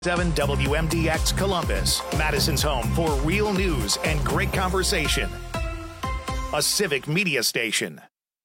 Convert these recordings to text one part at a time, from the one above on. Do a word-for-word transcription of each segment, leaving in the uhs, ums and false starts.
seven W M D X Columbus, Madison's home for real news and great conversation. A civic media station.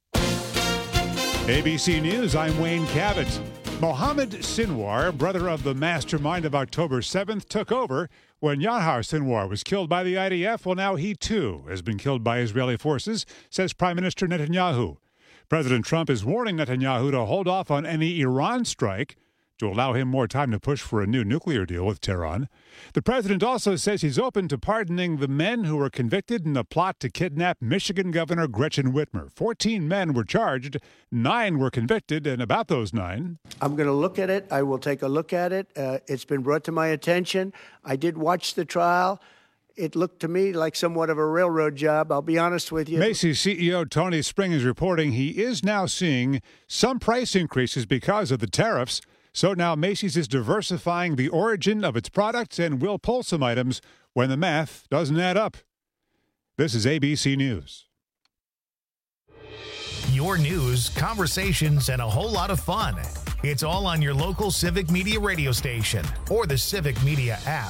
A B C News, I'm Wayne Cabot. Mohammed Sinwar, brother of the mastermind of October seventh, took over when Yahya Sinwar was killed by the I D F. Well, now he too has been killed by Israeli forces, says Prime Minister Netanyahu. President Trump is warning Netanyahu to hold off on any Iran strike to allow him more time to push for a new nuclear deal with Tehran. The president also says he's open to pardoning the men who were convicted in a plot to kidnap Michigan Governor Gretchen Whitmer. Fourteen men were charged, nine were convicted, and about those nine... I'm going to look at it. I will take a look at it. Uh, it's been brought to my attention. I did watch the trial. It looked to me like somewhat of a railroad job, I'll be honest with you. Macy's C E O Tony Spring is reporting he is now seeing some price increases because of the tariffs. So now Macy's is diversifying the origin of its products and will pull some items when the math doesn't add up. This is A B C News. Your news, conversations, and a whole lot of fun. It's all on your local Civic Media radio station or the Civic Media app.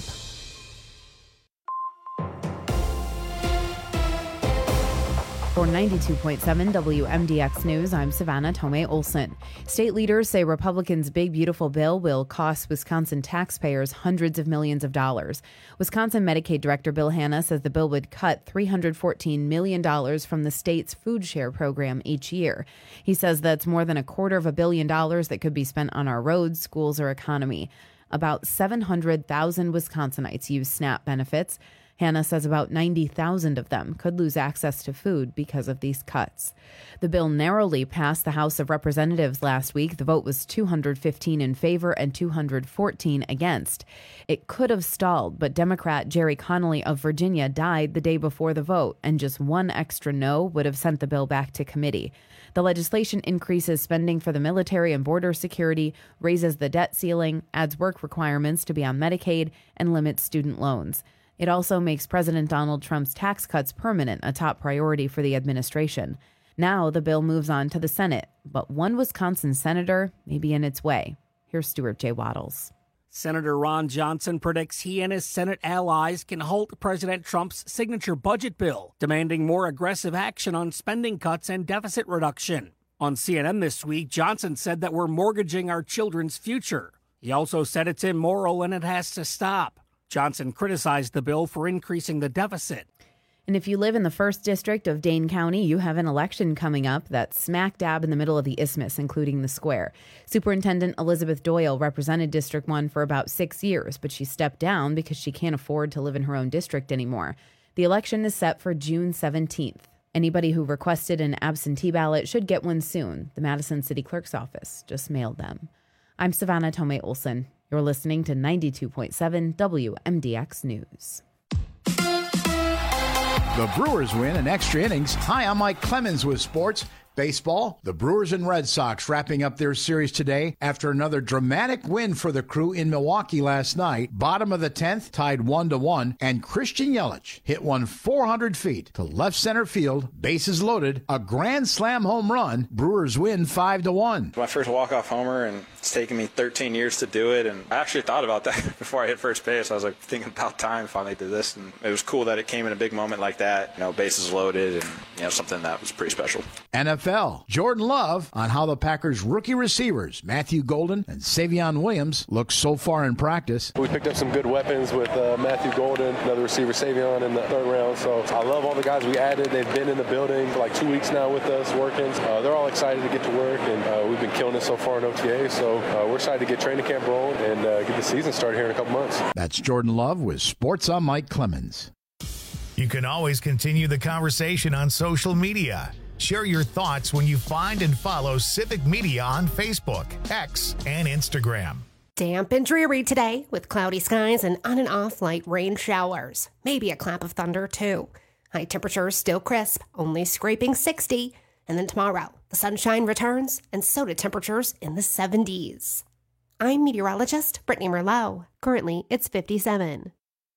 For ninety-two point seven W M D X News, I'm Savannah Tomei Olson. State leaders say Republicans' Big Beautiful Bill will cost Wisconsin taxpayers hundreds of millions of dollars. Wisconsin Medicaid Director Bill Hanna says the bill would cut three hundred fourteen million dollars from the state's food share program each year. He says that's more than a quarter of a billion dollars that could be spent on our roads, schools, or economy. About seven hundred thousand Wisconsinites use SNAP benefits. Hanna says about ninety thousand of them could lose access to food because of these cuts. The bill narrowly passed the House of Representatives last week. The vote was two hundred fifteen in favor and two hundred fourteen against. It could have stalled, but Democrat Jerry Connolly of Virginia died the day before the vote, and just one extra no would have sent the bill back to committee. The legislation increases spending for the military and border security, raises the debt ceiling, adds work requirements to be on Medicaid, and limits student loans. It also makes President Donald Trump's tax cuts permanent, a top priority for the administration. Now the bill moves on to the Senate, but one Wisconsin senator may be in its way. Here's Stuart J. Waddles. Senator Ron Johnson predicts he and his Senate allies can halt President Trump's signature budget bill, demanding more aggressive action on spending cuts and deficit reduction. On C N N this week, Johnson said that we're mortgaging our children's future. He also said it's immoral and it has to stop. Johnson criticized the bill for increasing the deficit. And if you live in the first district of Dane County, you have an election coming up that's smack dab in the middle of the isthmus, including the square. Superintendent Elizabeth Doyle represented District one for about six years, but she stepped down because she can't afford to live in her own district anymore. The election is set for June seventeenth. Anybody who requested an absentee ballot should get one soon. The Madison City Clerk's office just mailed them. I'm Savannah Tomei Olson. You're listening to ninety-two point seven W M D X News. The Brewers win in extra innings. Hi, I'm Mike Clemens with sports. Baseball, the Brewers and Red Sox wrapping up their series today after another dramatic win for the Crew in Milwaukee last night. Bottom of the tenth, tied one to one, and Christian Yelich hit one four hundred feet to left center field, bases loaded, a grand slam home run. Brewers win five to one. My first walk-off homer, and it's taken me thirteen years to do it, and I actually thought about that before I hit first base. I was like thinking about time finally did this, and it was cool that it came in a big moment like that. You know, bases loaded, and you know, something that was pretty special. N F L, Jordan Love on how the Packers' rookie receivers, Matthew Golden and Savion Williams, look so far in practice. We picked up some good weapons with uh, Matthew Golden, another receiver, Savion, in the third round. So I love all the guys we added. They've been in the building for like two weeks now with us working. Uh, they're all excited to get to work, and uh, we've been killing it so far in O T A. So uh, we're excited to get training camp rolling and uh, get the season started here in a couple months. That's Jordan Love with Sports on Mike Clemens. You can always continue the conversation on social media. Share your thoughts when you find and follow Civic Media on Facebook, X, and Instagram. Damp and dreary today with cloudy skies and on and off light rain showers. Maybe a clap of thunder, too. High temperatures still crisp, only scraping sixty. And then tomorrow, the sunshine returns, and so do temperatures in the seventies. I'm meteorologist Brittany Merlot. Currently, it's fifty-seven.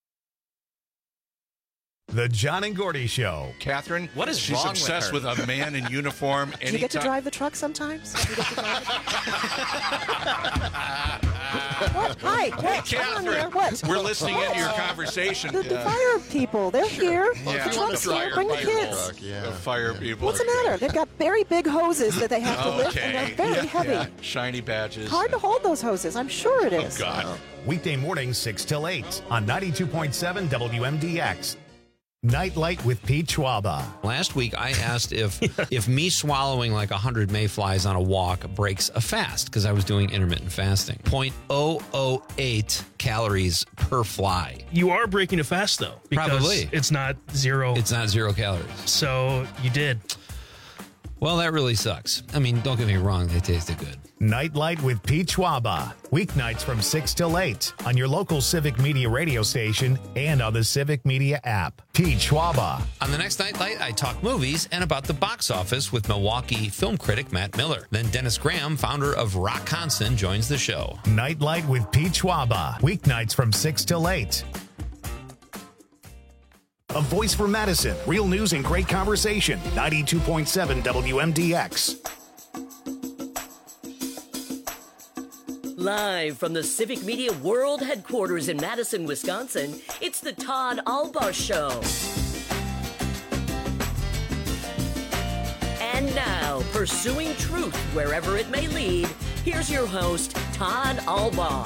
The John and Gordy Show. Catherine, what is she's wrong obsessed with, with, with a man in uniform. Do you get to drive the truck sometimes? Do you get to drive the truck? What? Hi. Hey, come on here. What? We're listening into your conversation. The, the fire people, they're here. Yeah. The truck's here. Bring the kids. Truck, yeah. The fire people. What's the matter? They've got very big hoses that they have to lift, and they're very yeah. heavy. Yeah. Shiny badges. Hard to hold those hoses. I'm sure it is. Oh, God. Weekday mornings six till eight on ninety-two point seven W M D X. Nightlight with Pete Schwaba. Last week, I asked if if me swallowing like one hundred mayflies on a walk breaks a fast, because I was doing intermittent fasting. zero point zero zero eight calories per fly. You are breaking a fast, though. Because Probably. It's not zero. It's not zero calories. So you did. Well, that really sucks. I mean, don't get me wrong. They tasted good. Nightlight with Pete Schwaba. Weeknights from six till eight on your local Civic Media radio station and on the Civic Media app. Pete Schwaba. On the next Nightlight, I talk movies and about the box office with Milwaukee film critic Matt Miller. Then Dennis Graham, founder of Rockconson, joins the show. Nightlight with Pete Schwaba. Weeknights from six till eight. A voice for Madison. Real news and great conversation. ninety-two point seven W M D X. Live from the Civic Media World Headquarters in Madison, Wisconsin, it's the Todd Albaugh Show. And now, pursuing truth wherever it may lead, here's your host, Todd Albaugh.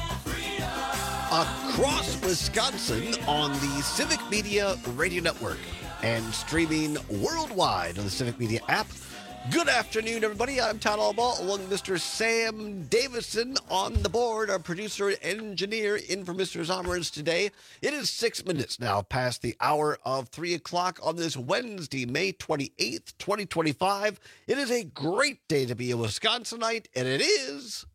Across Wisconsin on the Civic Media Radio Network and streaming worldwide on the Civic Media app. Good afternoon, everybody. I'm Todd Albaugh, along with Mister Sam Davison on the board, our producer and engineer in for Mister Zommers today. It is six minutes now past the hour of three o'clock on this Wednesday, May twenty-eighth, twenty twenty-five. It is a great day to be a Wisconsinite, and it is...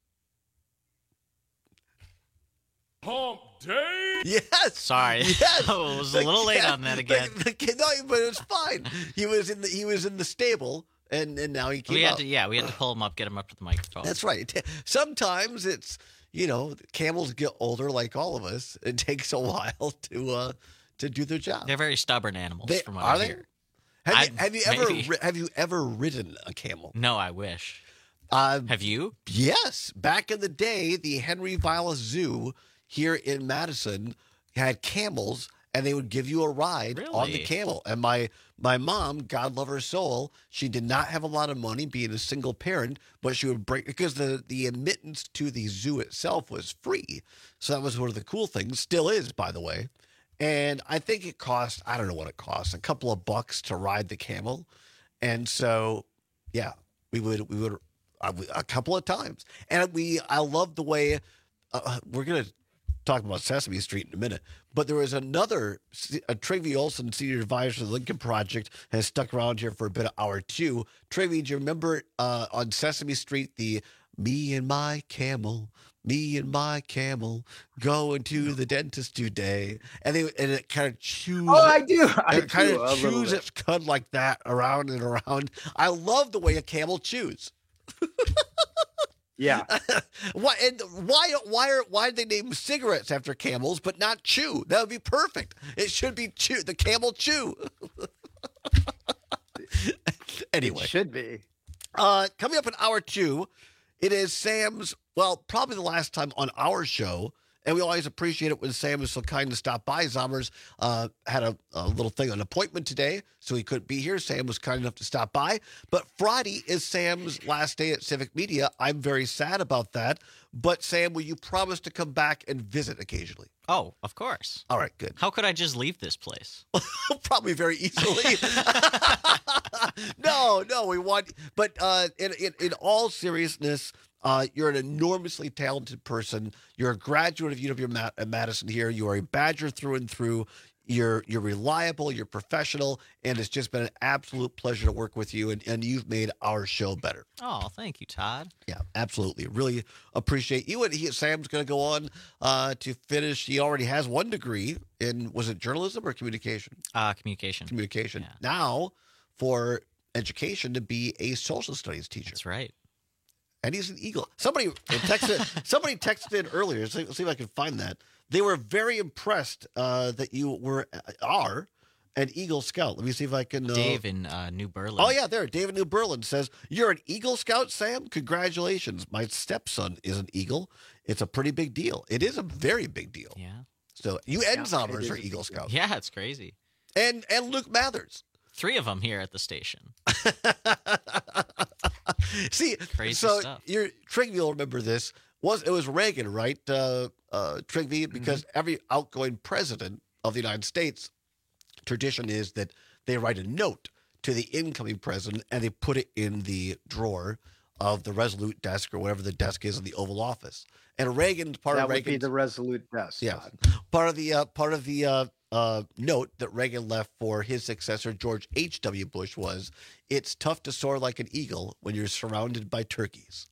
Hump Day? Yes. Sorry. Yes. I was a little late on that again. The, the, no, but it was fine. He was in the he was in the stable, and, and now he came we had out. to, yeah, we had to pull him up, get him up to the microphone. That's right. Sometimes it's, you know, camels get older like all of us. It takes a while to uh, to do their job. They're very stubborn animals, They, from what are I they? hear. Have I, you, have you ever maybe. ri- have you ever ridden a camel? No, I wish. Uh, have you? Yes. Back in the day, the Henry Vilas Zoo here in Madison had camels, and they would give you a ride Really? on the camel. And my my mom, God love her soul, she did not have a lot of money being a single parent, but she would break because the, the admittance to the zoo itself was free. So that was one of the cool things. Still is, by the way. And I think it cost, I don't know what it cost, a couple of bucks to ride the camel. And so, yeah, we would, we would, uh, a couple of times. And we, I love the way, uh, we're going to talk about Sesame Street in a minute, but there was another, a Travie Olson, senior advisor of the Lincoln Project, has stuck around here for a bit of hour two. Travie, do you remember uh, on Sesame Street, the me and my camel, me and my camel going to the dentist today, and they and it kind of chews. Oh, I do. I it kind do, a of little chews bit. its cud like that around and around. I love the way a camel chews. Yeah. why and why why are why did they name cigarettes after camels but not chew? That would be perfect. It should be chew. The camel chew. Anyway, It should be. Uh, coming up in hour two, it is Sam's, well, probably the last time on our show, and we always appreciate it when Sam is so kind to stop by. Zommers uh, had a, a little thing, an appointment today, so he couldn't be here. Sam was kind enough to stop by. But Friday is Sam's last day at Civic Media. I'm very sad about that. But Sam, will you promise to come back and visit occasionally? Oh, of course. All right, good. How could I just leave this place? Probably very easily. no, no, we want, but uh, in, in, in all seriousness, uh, you're an enormously talented person. You're a graduate of U W M Madison here. You are a Badger through and through. You're you're reliable, you're professional, and it's just been an absolute pleasure to work with you, and, and you've made our show better. Oh, thank you, Todd. Yeah, absolutely. Really appreciate you. And he, Sam's going to go on uh, to finish. He already has one degree in, was it journalism or communication? Uh, communication. Communication. Yeah. Now, for education, to be a social studies teacher. That's right. And he's an Eagle. Somebody texted. somebody texted in earlier. See, see if I can find that. They were very impressed uh, that you were are an Eagle Scout. Let me see if I can. Uh... Dave in uh, New Berlin. Oh, yeah, there. Dave in New Berlin says, "You're an Eagle Scout, Sam? Congratulations. My stepson is an Eagle. It's a pretty big deal. It is a very big deal." Yeah. So you and Zombers are Eagle Scouts. Yeah, it's crazy. And and Luke Mathers. Three of them here at the station. See, Crazy so stuff. your Trigby will remember this. Was it was Reagan, right? Uh, uh, Trigby, because Mm-hmm. every outgoing president of the United States, tradition is that they write a note to the incoming president and they put it in the drawer of the Resolute desk or whatever the desk is in the Oval Office. And Reagan's part that of would Reagan's be the Resolute desk. yeah, Todd. part of the uh, part of the uh, uh, note that Reagan left for his successor George H W. Bush was, "It's tough to soar like an eagle when you're surrounded by turkeys."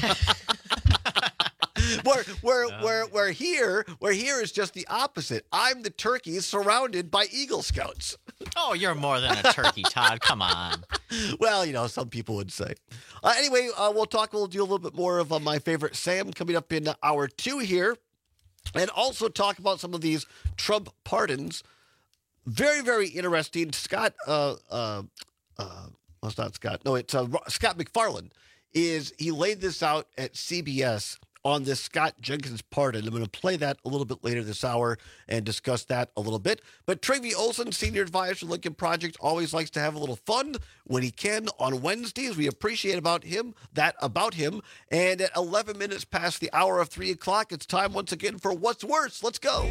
where where where where here where here is just the opposite. I'm the turkey surrounded by Eagle Scouts. Oh, you're more than a turkey, Todd. Come on. Well, you know, some people would say. Uh, anyway, uh, we'll talk. We'll do a little bit more of uh, my favorite Sam coming up in hour two here, and also talk about some of these Trump pardons. Very, very interesting. Scott, uh, uh, uh, well, it's not Scott. No, it's uh, Scott McFarland. Is he laid this out at C B S on this Scott Jenkins pardon? I'm going to play that a little bit later this hour and discuss that a little bit. But Trygve Olsen, senior advisor to Lincoln Project, always likes to have a little fun when he can on Wednesdays. We appreciate about him that about him. And at eleven minutes past the hour of three o'clock, it's time once again for What's Worse. Let's go.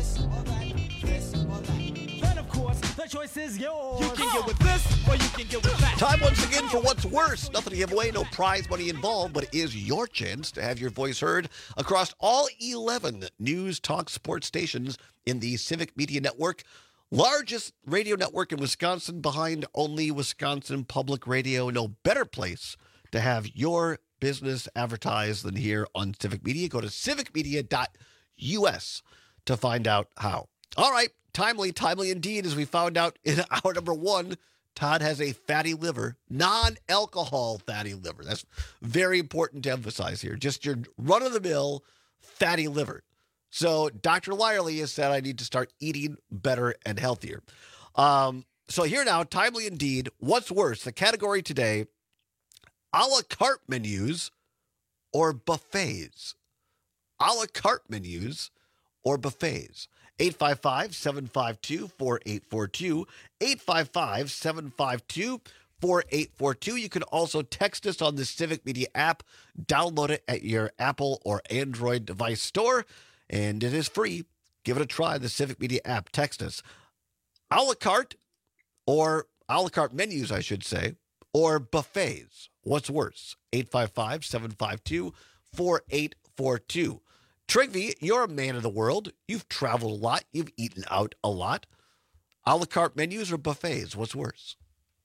The choice is yours. You can get with this or you can get with that. Time once again for What's Worse. Nothing to give away, no prize money involved, but it is your chance to have your voice heard across all eleven news, talk, sports stations in the Civic Media Network. Largest radio network in Wisconsin, behind only Wisconsin Public Radio. No better place to have your business advertised than here on Civic Media. Go to civic media dot U S to find out how. All right. Timely, timely indeed, as we found out in hour number one, Todd has a fatty liver, non-alcohol fatty liver. That's very important to emphasize here. Just your run-of-the-mill fatty liver. So Doctor Lyerly has said I need to start eating better and healthier. Um, so here now, timely indeed, What's Worse? The category today, a la carte menus or buffets. A la carte menus or buffets. eight five five, seven five two, four eight four two, eight five five, seven five two, four eight four two. You can also text us on the Civic Media app. Download it at your Apple or Android device store, and it is free. Give it a try, the Civic Media app. Text us. A la carte, or a la carte menus, I should say, or buffets. What's worse? eight five five, seven five two, four eight four two. Trygve, you're a man of the world. You've traveled a lot. You've eaten out a lot. A la carte menus or buffets? What's worse?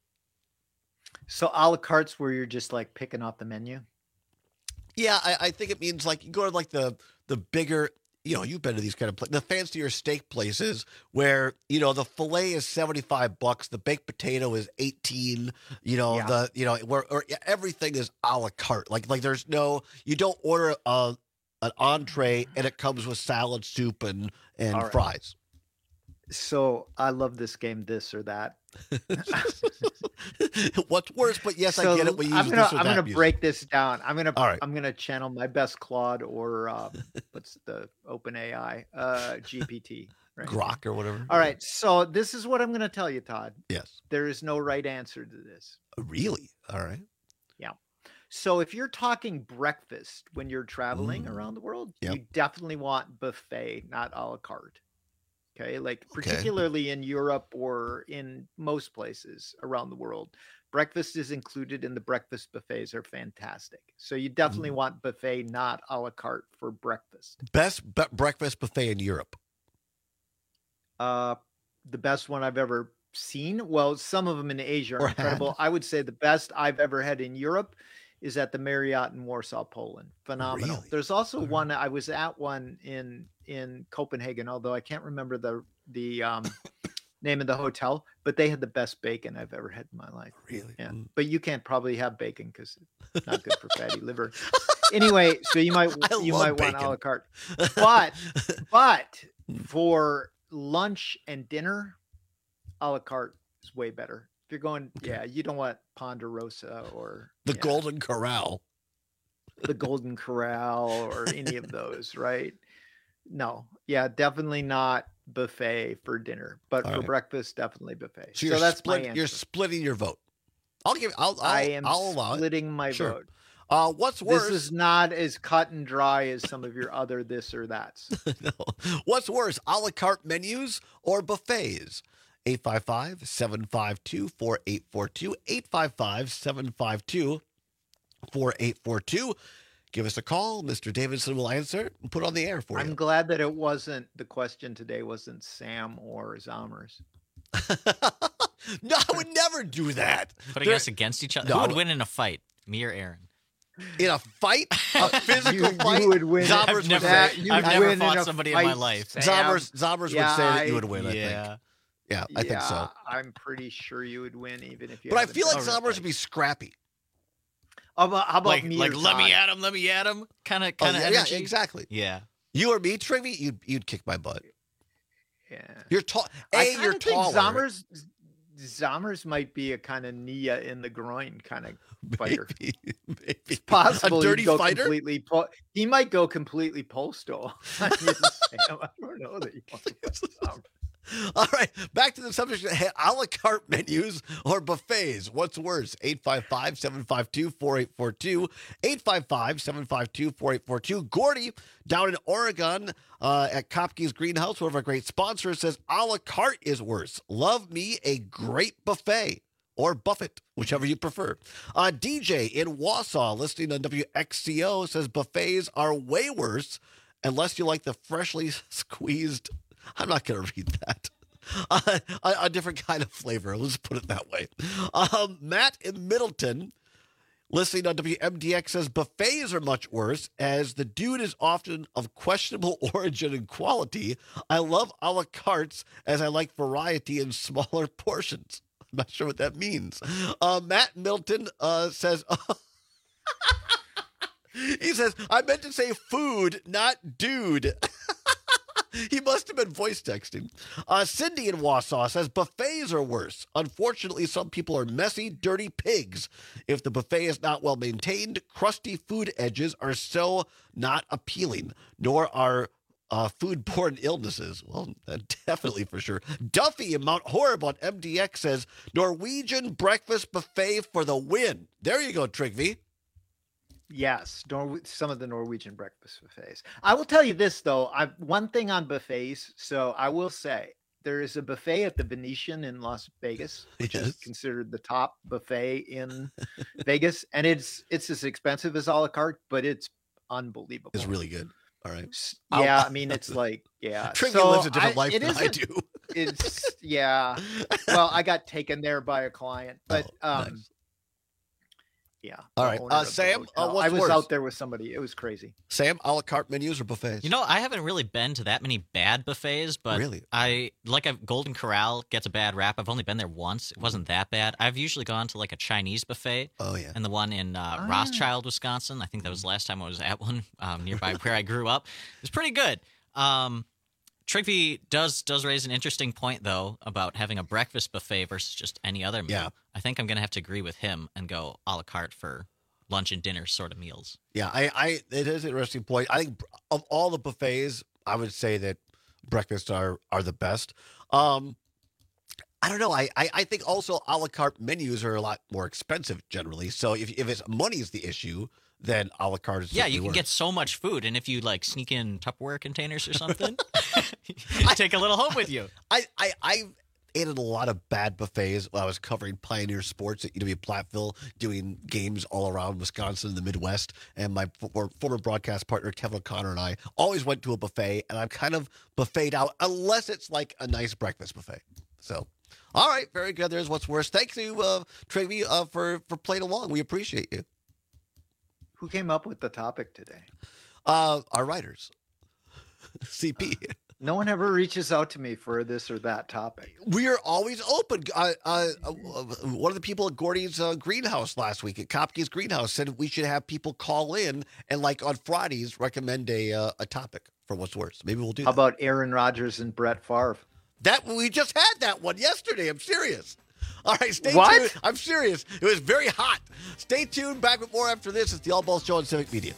So a la carte's where you're just like picking off the menu? Yeah, I, I think it means like you go to like the the bigger, you know, you've been to these kind of places, the fancier steak places where, you know, the filet is seventy-five bucks, the baked potato is eighteen, you know, Yeah. the, you know, where or everything is a la carte. Like, like there's no, you don't order a, an entree and it comes with salad, soup, and, and All right. fries. So I love this game, this or that. What's worse? But yes, I So get it. We use I'm gonna, this or I'm that gonna music. break this down. I'm gonna All right. I'm gonna channel my best Claude or um, what's the Open A I uh, G P T, right? Grok or whatever. All right. So this is what I'm gonna tell you, Todd. Yes. There is no right answer to this. Really? All right. Yeah. So if you're talking breakfast when you're traveling Mm. around the world, Yep. you definitely want buffet, not a la carte. Okay. Like Okay. particularly in Europe or in most places around the world, breakfast is included and the breakfast buffets are fantastic. So you definitely Mm. want buffet, not a la carte for breakfast. Best be- breakfast buffet in Europe. Uh, the best one I've ever seen. Well, some of them in Asia Or are had. incredible. I would say the best I've ever had in Europe is at the Marriott in Warsaw, Poland. Phenomenal. Really? There's also one I was at one in in Copenhagen, although I can't remember the the um, name of the hotel, but they had the best bacon I've ever had in my life. Really? Yeah. Mm. But you can't probably have bacon because it's not good for fatty liver. Anyway, so you might I you love might want a bacon. la carte. But but for lunch and dinner, a la carte is way better. If you're going, okay. yeah, you don't want Ponderosa or the yeah, Golden Corral, the Golden Corral, or any of those, right? No, yeah, definitely not buffet for dinner, but All for right. breakfast, definitely buffet. So, so that's split, my answer. You're splitting your vote. I'll give. I'll. I'll I am I'll allow splitting it. my sure. vote. Uh, what's worse? This is not as cut and dry as some of your other this or that's. No. What's worse, a la carte menus or buffets? eight five five, seven five two, four eight four two, eight five five, seven five two, four eight four two. Give us a call. Mister Davidson will answer and put it on the air for I'm you. I'm glad that it wasn't, the question today wasn't Sam or Zommers. No, I would never do that. Putting there, us against each other. No, Who would win in a fight? Me or Aaron? In a fight? A physical you, fight? You would win. Zommers I've never, that, you I've would never win fought in somebody fight, in my life. Zommers, Zommers yeah, would say that you I, would win, I yeah. think. Yeah, I yeah, think so. I'm pretty sure you would win, even if you. But I feel like Zommers would be scrappy. How about, how about like, me? Like, or let Todd? me at him, let me at him. Kind of, kind of oh, yeah, energy. Yeah, exactly. Yeah. You or me, Trivy, you'd you'd kick my butt. Yeah. You're tall. A, I you're think taller. Zommers, Zommers might be a kind of Nia in the groin kind of fighter. Maybe, maybe. It's possible. A dirty go fighter. Completely po- he might go completely postal. I don't know that you want to fight Zommers. All right, back to the subject. A la carte menus or buffets. What's worse? eight five five, seven five two, four eight four two. eight five five, seven five two, four eight four two. Gordy down in Oregon uh, at Kopke's Greenhouse, one of our great sponsors, says a la carte is worse. Love me a great buffet. Or buffet, whichever you prefer. Uh, D J in Wausau, listening on W X C O, says buffets are way worse unless you like the freshly squeezed. I'm not going to read that. Uh, a, a different kind of flavor. Let's put it that way. Um, Matt in Middleton, listening on W M D X, says buffets are much worse as the dude is often of questionable origin and quality. I love a la cartes as I like variety in smaller portions. I'm not sure what that means. Uh, Matt Milton uh, says... he says, I meant to say food, not dude. He must have been voice texting. Uh, Cindy in Wausau says buffets are worse. Unfortunately, some people are messy, dirty pigs. If the buffet is not well maintained, crusty food edges are so not appealing, nor are uh, foodborne illnesses. Well, definitely for sure. Duffy in Mount Horeb on M D X says Norwegian breakfast buffet for the win. There you go, Trigby. Yes, Nor- some of the Norwegian breakfast buffets. I will tell you this, though. I one thing on buffets. So I will say there is a buffet at the Venetian in Las Vegas, which yes. is considered the top buffet in Vegas, and it's it's as expensive as a la carte, but it's unbelievable. It's really good. All right. Yeah, I'll, I mean, it's like yeah. Trigby so lives a different I, life than I do. It's yeah. Well, I got taken there by a client, but oh, um. Nice. Yeah. All right. Uh, Sam, uh, what's I was worse? out there with somebody. It was crazy. Sam, a la carte menus or buffets? You know, I haven't really been to that many bad buffets, but really? I like a Golden Corral gets a bad rap. I've only been there once. It wasn't that bad. I've usually gone to like a Chinese buffet. Oh, yeah. And the one in uh, ah. Rothschild, Wisconsin. I think that was the last time I was at one um, nearby where I grew up. It was pretty good. Um, Trigby does does raise an interesting point, though, about having a breakfast buffet versus just any other meal. Yeah. I think I'm going to have to agree with him and go a la carte for lunch and dinner sort of meals. Yeah, I, I it is an interesting point. I think of all the buffets, I would say that breakfasts are are the best. Um, I don't know. I, I, I think also a la carte menus are a lot more expensive generally. So if if it's money is the issue, then a la carte is yeah. You can worse. get so much food, and if you like sneak in Tupperware containers or something, you take a little home with you. I I. I ate at a lot of bad buffets while I was covering Pioneer Sports at U W Platteville, doing games all around Wisconsin and the Midwest. And my former, former broadcast partner, Kevin O'Connor, and I always went to a buffet, and I'm kind of buffeted out unless it's like a nice breakfast buffet. So, all right, very good. There's what's worse. Thank you, uh, Trivy, uh, for, for playing along. We appreciate you. Who came up with the topic today? Uh, our writers. C P. No one ever reaches out to me for this or that topic. We are always open. Uh, uh, uh, one of the people at Gordy's uh, greenhouse last week, at Kopke's greenhouse, said we should have people call in and, like on Fridays, recommend a uh, a topic for what's worse. Maybe we'll do How that. about Aaron Rodgers and Brett Favre? That we just had that one yesterday. I'm serious. All right, stay What? tuned. I'm serious. It was very hot. Stay tuned. Back with more after this. It's the All Balls Show on Civic Media.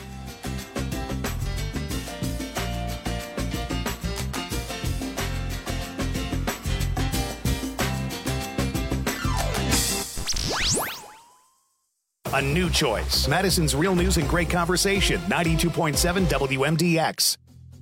A new choice. Madison's Real News and Great Conversation. ninety-two point seven W M D X.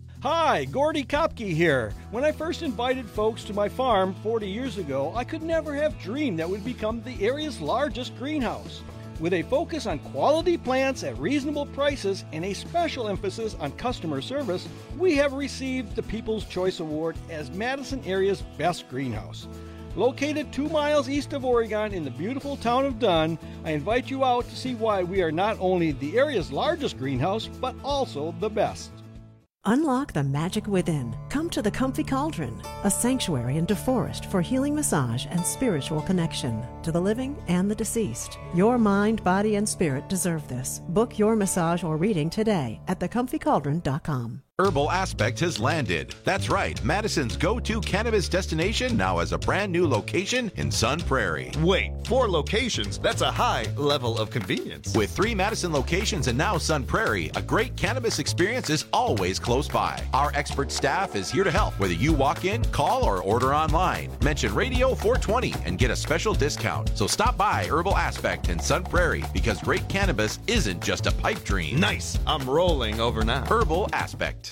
Hi, Gordy Kopke here. When I first invited folks to my farm forty years ago, I could never have dreamed that would become the area's largest greenhouse. With a focus on quality plants at reasonable prices and a special emphasis on customer service, we have received the People's Choice Award as Madison area's best greenhouse. Located two miles east of Oregon in the beautiful town of Dunn, I invite you out to see why we are not only the area's largest greenhouse, but also the best. Unlock the magic within. Come to the Comfy Cauldron, a sanctuary in DeForest for healing massage and spiritual connection to the living and the deceased. Your mind, body, and spirit deserve this. Book your massage or reading today at the comfy cauldron dot com. Herbal Aspect has landed. That's right, Madison's go-to cannabis destination now has a brand new location in Sun Prairie. Wait, four locations? That's a high level of convenience. With three Madison locations and now Sun Prairie, a great cannabis experience is always close by. Our expert staff is here to help, whether you walk in, call, or order online. Mention Radio four twenty and get a special discount. So stop by Herbal Aspect in Sun Prairie because great cannabis isn't just a pipe dream. Nice. I'm rolling over now. Herbal Aspect.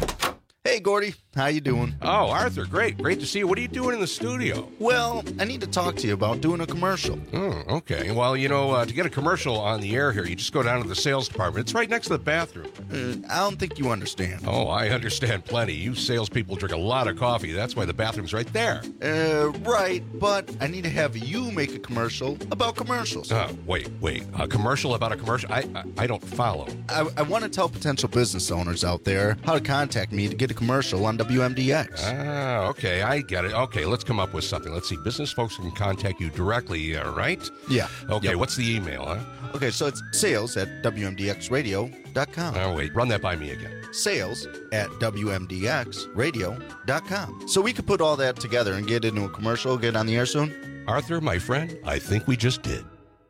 Hey, Gordy. How you doing? Oh, Arthur, great. Great to see you. What are you doing in the studio? Well, I need to talk to you about doing a commercial. Oh, okay. Well, you know, uh, to get a commercial on the air here, you just go down to the sales department. It's right next to the bathroom. Uh, I don't think you understand. Oh, I understand plenty. You salespeople drink a lot of coffee. That's why the bathroom's right there. Uh, right, but I need to have you make a commercial about commercials. Uh, wait, wait. A commercial about a commercial? I I, I don't follow. I, I want to tell potential business owners out there how to contact me to get a commercial on W M D X. Ah, okay, I get it. Okay, let's come up with something. Let's see. Business folks can contact you directly, uh, right? Yeah. Okay, Yep. what's the email, huh? Okay, so it's sales at W M D X radio dot com. Oh, wait. Run that by me again. Sales at W M D X radio dot com. So we could put all that together and get into a commercial, get on the air soon? Arthur, my friend, I think we just did.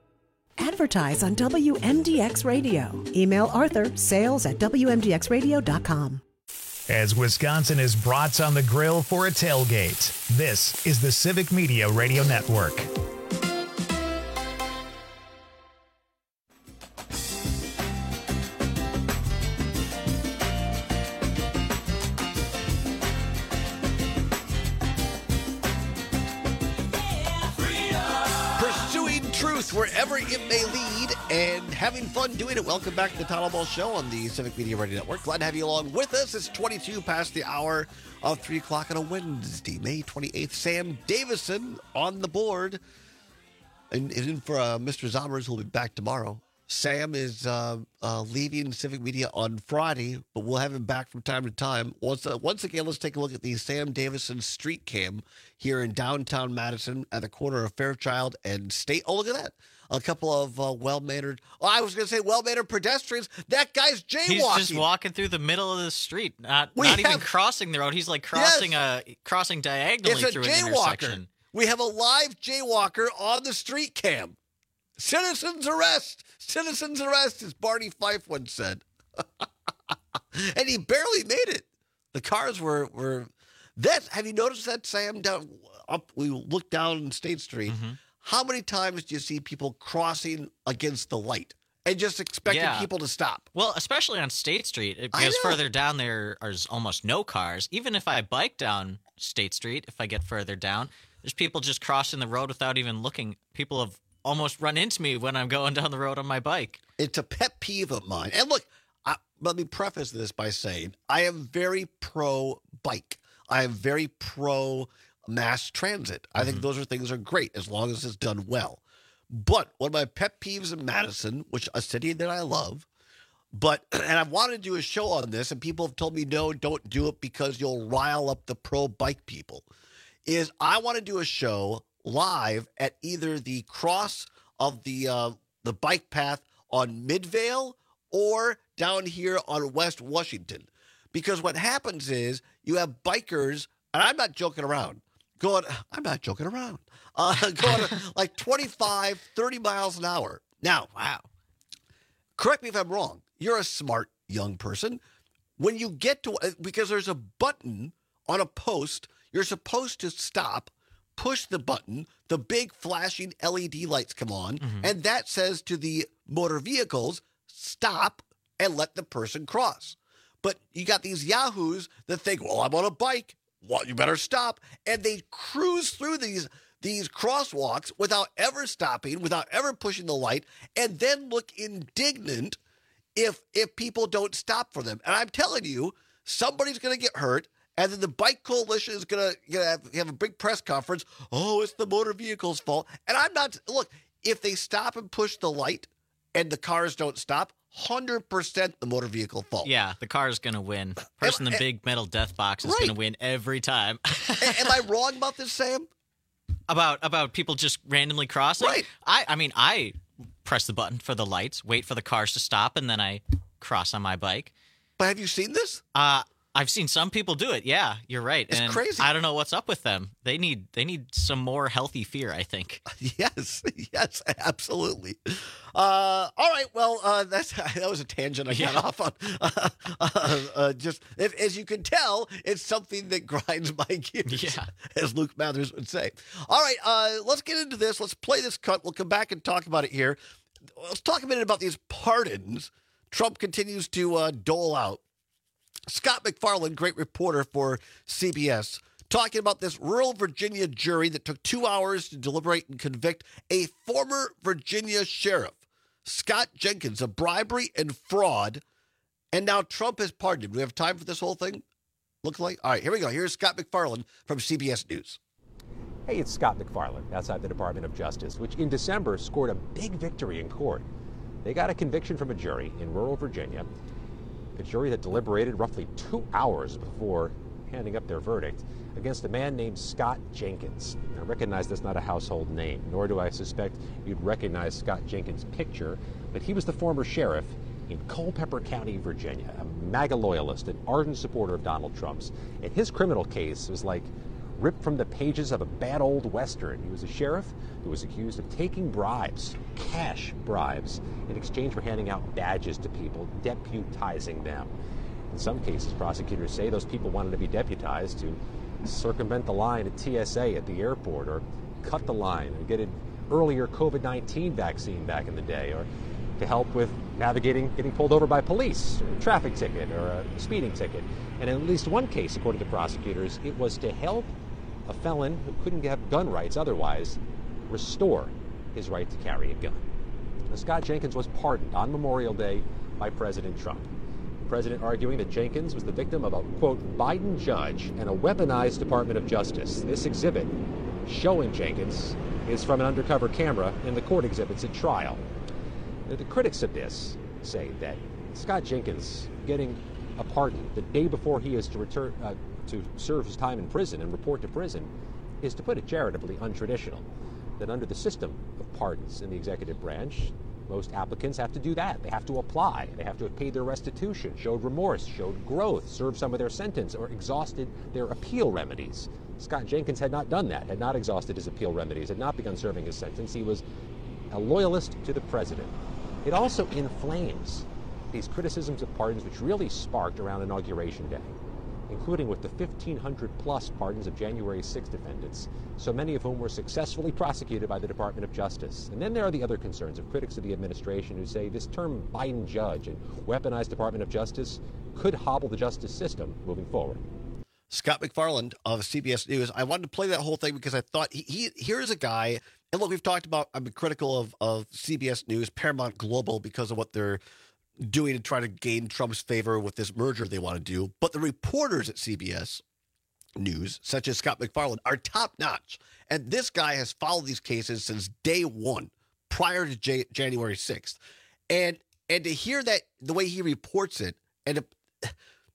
Advertise on W M D X Radio. Email Arthur, sales at W M D X radio dot com. As Wisconsin is brats on the grill for a tailgate, this is the Civic Media Radio Network. Pursuing truth wherever it may lead and having fun doing it. Welcome back to the Total Ball Show on the Civic Media Radio Network. Glad to have you along with us. It's twenty-two past the hour of three o'clock on a Wednesday, May twenty-eighth. Sam Davison on the board. And, and in for uh, Mister Zommers, who'll be back tomorrow. Sam is uh, uh, leaving Civic Media on Friday, but we'll have him back from time to time. Once, uh, once again, let's take a look at the Sam Davison street cam here in downtown Madison at the corner of Fairchild and State. Oh, look at that. A couple of uh, well-mannered, oh, I was going to say well-mannered pedestrians. That guy's jaywalking. He's just walking through the middle of the street, not, We not even have- crossing the road. He's like crossing Yes. a crossing diagonally It's a through an jaywalker. intersection. We have a live jaywalker on the street cam. Citizens arrest! Citizens arrest, as Barney Fife once said. And he barely made it. The cars were were that. Have you noticed that, Sam? Down up, we look down State Street. Mm-hmm. How many times do you see people crossing against the light and just expecting Yeah. people to stop? Well, especially on State Street, I because know. further down there is almost no cars. Even if I bike down State Street, if I get further down, there's people just crossing the road without even looking. People have almost run into me when I'm going down the road on my bike. It's a pet peeve of mine. And look, I, let me preface this by saying I am very pro bike. I am very pro mass transit. I think those are things are great as long as it's done well. But one of my pet peeves in Madison, which a city that I love, but and I wanted to do a show on this, and people have told me no, don't do it because you'll rile up the pro bike people. Is I want to do a show live at either the cross of the uh, the bike path on Midvale or down here on West Washington. Because what happens is you have bikers and I'm not joking around, going, I'm not joking around, uh, going like twenty-five, thirty miles an hour. Now, wow. Correct me if I'm wrong. You're a smart young person. When you get to, because there's a button on a post, you're supposed to stop, push the button, the big flashing L E D lights come on, mm-hmm. and that says to the motor vehicles, stop and let the person cross. But you got these yahoos that think, well, I'm on a bike. Well, you better stop. And they cruise through these these crosswalks without ever stopping, without ever pushing the light, and then look indignant if if people don't stop for them. And I'm telling you, somebody's going to get hurt, and then the Bike Coalition is going to have, have a big press conference. Oh, it's the motor vehicle's fault. And I'm not, look, if they stop and push the light and the cars don't stop, one hundred percent the motor vehicle fault. Yeah, the car is going to win. Person in the big metal death box is right. going to win every time. Am I wrong about this, Sam? About about people just randomly crossing? Right. I, I mean, I press the button for the lights, wait for the cars to stop, and then I cross on my bike. But have you seen this? Uh, I've seen some people do it. Yeah, you're right. It's and crazy. I don't know what's up with them. They need they need some more healthy fear, I think. Yes, yes, absolutely. Uh, all right, well, uh, that's that was a tangent I got Yeah. off on. Uh, uh, uh, just if, as you can tell, it's something that grinds my gears, Yeah. as Luke Mathers would say. All right, uh, let's get into this. Let's play this cut. We'll come back and talk about it here. Let's talk a minute about these pardons Trump continues to uh, dole out. Scott McFarland, great reporter for C B S, talking about this rural Virginia jury that took two hours to deliberate and convict a former Virginia sheriff, Scott Jenkins, of bribery and fraud. And now Trump has pardoned him. Do we have time for this whole thing? Looks like. All right, here we go. Here's Scott McFarland from C B S News. Hey, it's Scott McFarland outside the Department of Justice, which in December scored a big victory in court. They got a conviction from a jury in rural Virginia, a jury that deliberated roughly two hours before handing up their verdict against a man named Scott Jenkins. I recognize that's not a household name, nor do I suspect you'd recognize Scott Jenkins' picture, but he was the former sheriff in Culpeper County, Virginia, a MAGA loyalist, an ardent supporter of Donald Trump's. And his criminal case was like ripped from the pages of a bad old Western. He was a sheriff who was accused of taking bribes, cash bribes, in exchange for handing out badges to people, deputizing them. In some cases, prosecutors say those people wanted to be deputized to circumvent the line at T S A at the airport, or cut the line and get an earlier COVID nineteen vaccine back in the day, or to help with navigating getting pulled over by police, or a traffic ticket, or a speeding ticket. And in at least one case, according to prosecutors, it was to help a felon who couldn't have gun rights otherwise restore his right to carry a gun. Now, Scott Jenkins was pardoned on Memorial Day by President Trump. The president arguing that Jenkins was the victim of a, quote, Biden judge and a weaponized Department of Justice. This exhibit showing Jenkins is from an undercover camera in the court exhibits at trial. Now, the critics of this say that Scott Jenkins getting a pardon the day before he is to return uh, to serve his time in prison and report to prison is, to put it charitably, untraditional. That under the system of pardons in the executive branch, most applicants have to do that. They have to apply. They have to have paid their restitution, showed remorse, showed growth, served some of their sentence, or exhausted their appeal remedies. Scott Jenkins had not done that, had not exhausted his appeal remedies, had not begun serving his sentence. He was a loyalist to the president. It also inflames these criticisms of pardons, which really sparked around Inauguration Day, including with the fifteen hundred plus pardons of January sixth defendants, so many of whom were successfully prosecuted by the Department of Justice. And then there are the other concerns of critics of the administration who say this term Biden judge and weaponized Department of Justice could hobble the justice system moving forward. Scott McFarland of C B S News. I wanted to play that whole thing because I thought he, he here's a guy, and look, we've talked about, I've been critical of, of C B S News, Paramount Global, because of what they're doing to try to gain Trump's favor with this merger they want to do. But the reporters at C B S News, such as Scott McFarland, are top-notch. And this guy has followed these cases since day one, prior to J- January sixth. And and to hear that, the way he reports it, and to,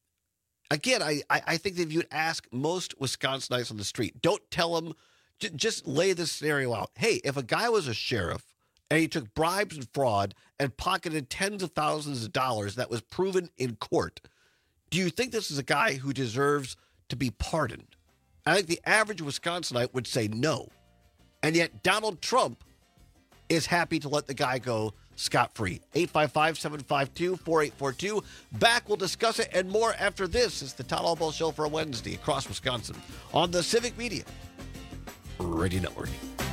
again, I, I think that if you'd ask most Wisconsinites on the street, don't tell them, j- just lay this scenario out. Hey, if a guy was a sheriff and he took bribes and fraud and pocketed tens of thousands of dollars that was proven in court, do you think this is a guy who deserves to be pardoned? I think the average Wisconsinite would say no. And yet Donald Trump is happy to let the guy go scot-free. eight five five, seven five two, four eight four two. Back, we'll discuss it and more after this. It's the Todd Albaugh Show for a Wednesday across Wisconsin on the Civic Media Radio Network.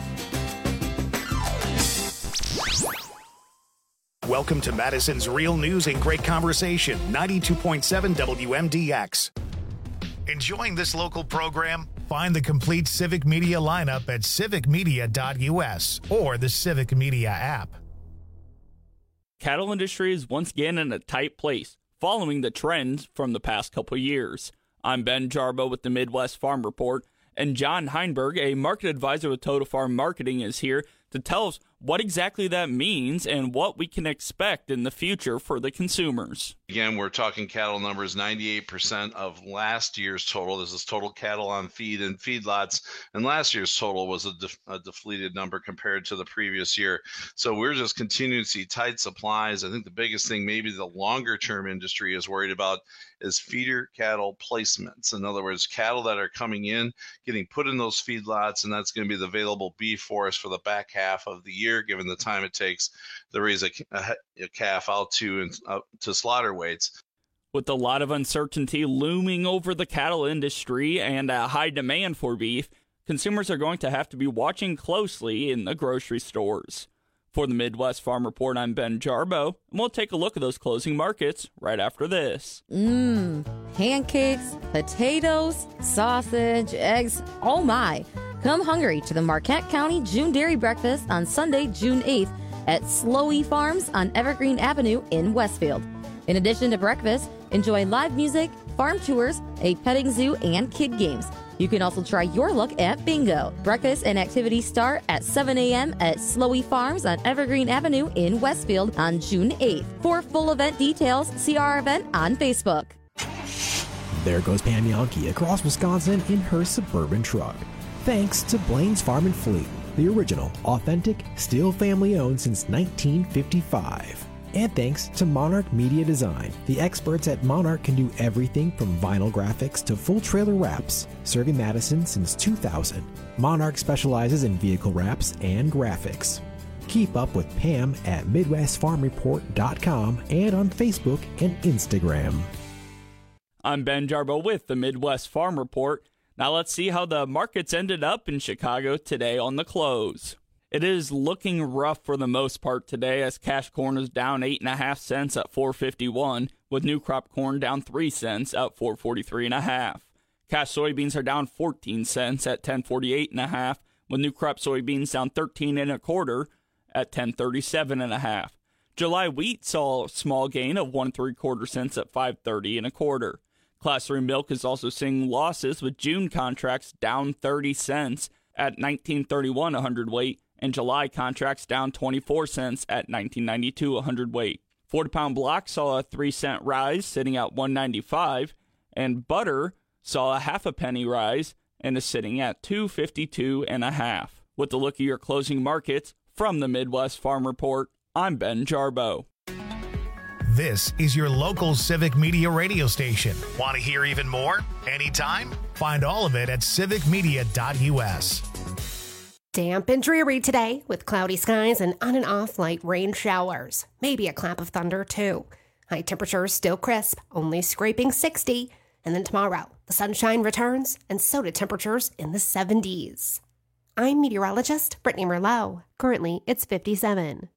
Welcome to Madison's Real News and Great Conversation, ninety-two point seven W M D X. Enjoying this local program? Find the complete Civic Media lineup at civic media dot U S or the Civic Media app. Cattle industry is once again in a tight place, following the trends from the past couple years. I'm Ben Jarbo with the Midwest Farm Report, and John Heinberg, a market advisor with Total Farm Marketing, is here to tell us what exactly that means and what we can expect in the future for the consumers. Again, we're talking cattle numbers, ninety-eight percent of last year's total. This is total cattle on feed and feedlots, and last year's total was a, def- a deflated number compared to the previous year. So we're just continuing to see tight supplies. I think the biggest thing maybe the longer-term industry is worried about is feeder cattle placements. In other words, cattle that are coming in, getting put in those feedlots, and that's going to be the available beef for us for the back half of the year, given the time it takes to raise a, a, a calf out to and uh, to slaughter weights. With a lot of uncertainty looming over the cattle industry and a high demand for beef, consumers are going to have to be watching closely in the grocery stores. For the Midwest Farm Report, I'm Ben Jarbo, and we'll take a look at those closing markets right after this. Mmm, pancakes, potatoes, sausage, eggs, oh my. Come hungry to the Marquette County June Dairy Breakfast on Sunday, June eighth at Slowey Farms on Evergreen Avenue in Westfield. In addition to breakfast, enjoy live music, farm tours, a petting zoo, and kid games. You can also try your luck at bingo. Breakfast and activities start at seven a.m. at Slowey Farms on Evergreen Avenue in Westfield on June eighth. For full event details, see our event on Facebook. There goes Pam Yankee across Wisconsin in her Suburban truck. Thanks to Blaine's Farm and Fleet, the original, authentic, still family-owned since nineteen fifty-five. And thanks to Monarch Media Design. The experts at Monarch can do everything from vinyl graphics to full trailer wraps, serving Madison since two thousand. Monarch specializes in vehicle wraps and graphics. Keep up with Pam at midwest farm report dot com and on Facebook and Instagram. I'm Ben Jarbo with the Midwest Farm Report. Now let's see how the markets ended up in Chicago today on the close. It is looking rough for the most part today as cash corn is down eight and a half cents at four fifty-one, with new crop corn down three cents at four forty-three and a half. Cash soybeans are down fourteen cents at ten forty-eight and a half, with new crop soybeans down thirteen and a quarter at ten thirty-seven and a half. July wheat saw a small gain of one three quarter cents at five thirty and a quarter. Class three milk is also seeing losses, with June contracts down thirty cents at nineteen thirty-one a hundredweight, and July contracts down twenty-four cents at nineteen ninety-two a hundredweight. forty pound block saw a three cent rise, sitting at one ninety-five, and butter saw a half a penny rise and is sitting at two fifty-two and a half. With a look at your closing markets from the Midwest Farm Report, I'm Ben Jarbo. This is your local Civic Media radio station. Want to hear even more? Anytime? Find all of it at civic media dot U S. Damp and dreary today with cloudy skies and on and off light rain showers. Maybe a clap of thunder too. High temperatures still crisp, only scraping sixty. And then tomorrow, the sunshine returns and so do temperatures in the seventies. I'm meteorologist Brittany Merlot. Currently, it's fifty-seven.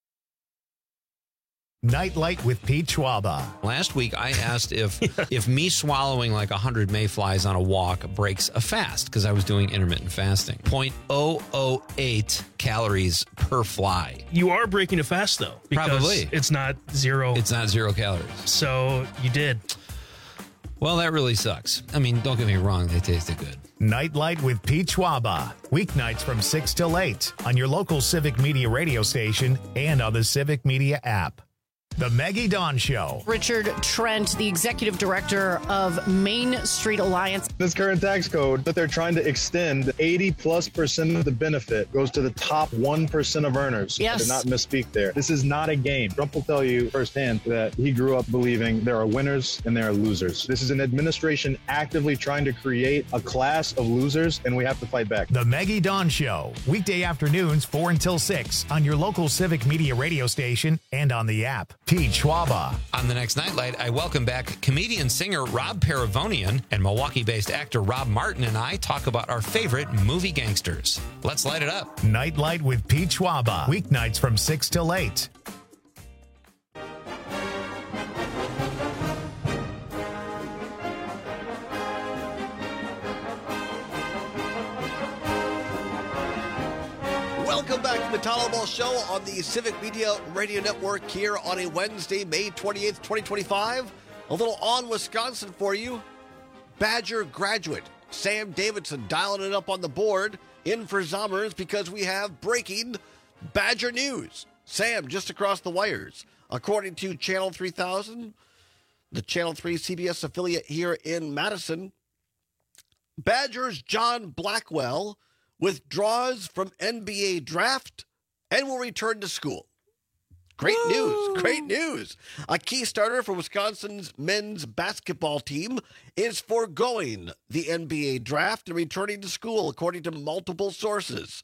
Nightlight with Pete Schwaba. Last week, I asked if if me swallowing like one hundred mayflies on a walk breaks a fast, because I was doing intermittent fasting. zero point zero zero eight calories per fly. You are breaking a fast, though. Because Probably. It's not zero. It's not zero calories. So you did. Well, that really sucks. I mean, don't get me wrong. They tasted good. Nightlight with Pete Schwaba. Weeknights from six till eight on your local Civic Media radio station and on the Civic Media app. The Maggie Dawn Show. Richard Trent, the executive director of Main Street Alliance. This current tax code that they're trying to extend, eighty plus percent of the benefit goes to the top one percent of earners. Yes. I did not misspeak there. This is not a game. Trump will tell you firsthand that he grew up believing there are winners and there are losers. This is an administration actively trying to create a class of losers, and we have to fight back. The Maggie Dawn Show. Weekday afternoons, four until six on your local Civic Media radio station and on the app. Pete Schwaba. On the next Nightlight, I welcome back comedian singer Rob Paravonian, and Milwaukee-based actor Rob Martin and I talk about our favorite movie gangsters. Let's light it up. Nightlight with Pete Schwaba. Weeknights from six till eight. Welcome back to the Tyler Ball Show on the Civic Media Radio Network here on a Wednesday, May twenty-eighth, twenty twenty-five. A little on Wisconsin for you. Badger graduate Sam Davidson dialing it up on the board in for Zommers because we have breaking Badger news. Sam, just across the wires. According to Channel three thousand, the Channel three C B S affiliate here in Madison, Badgers John Blackwell withdraws from N B A draft and will return to school. Great Woo! news. Great news. A key starter for Wisconsin's men's basketball team is foregoing the N B A draft and returning to school, according to multiple sources.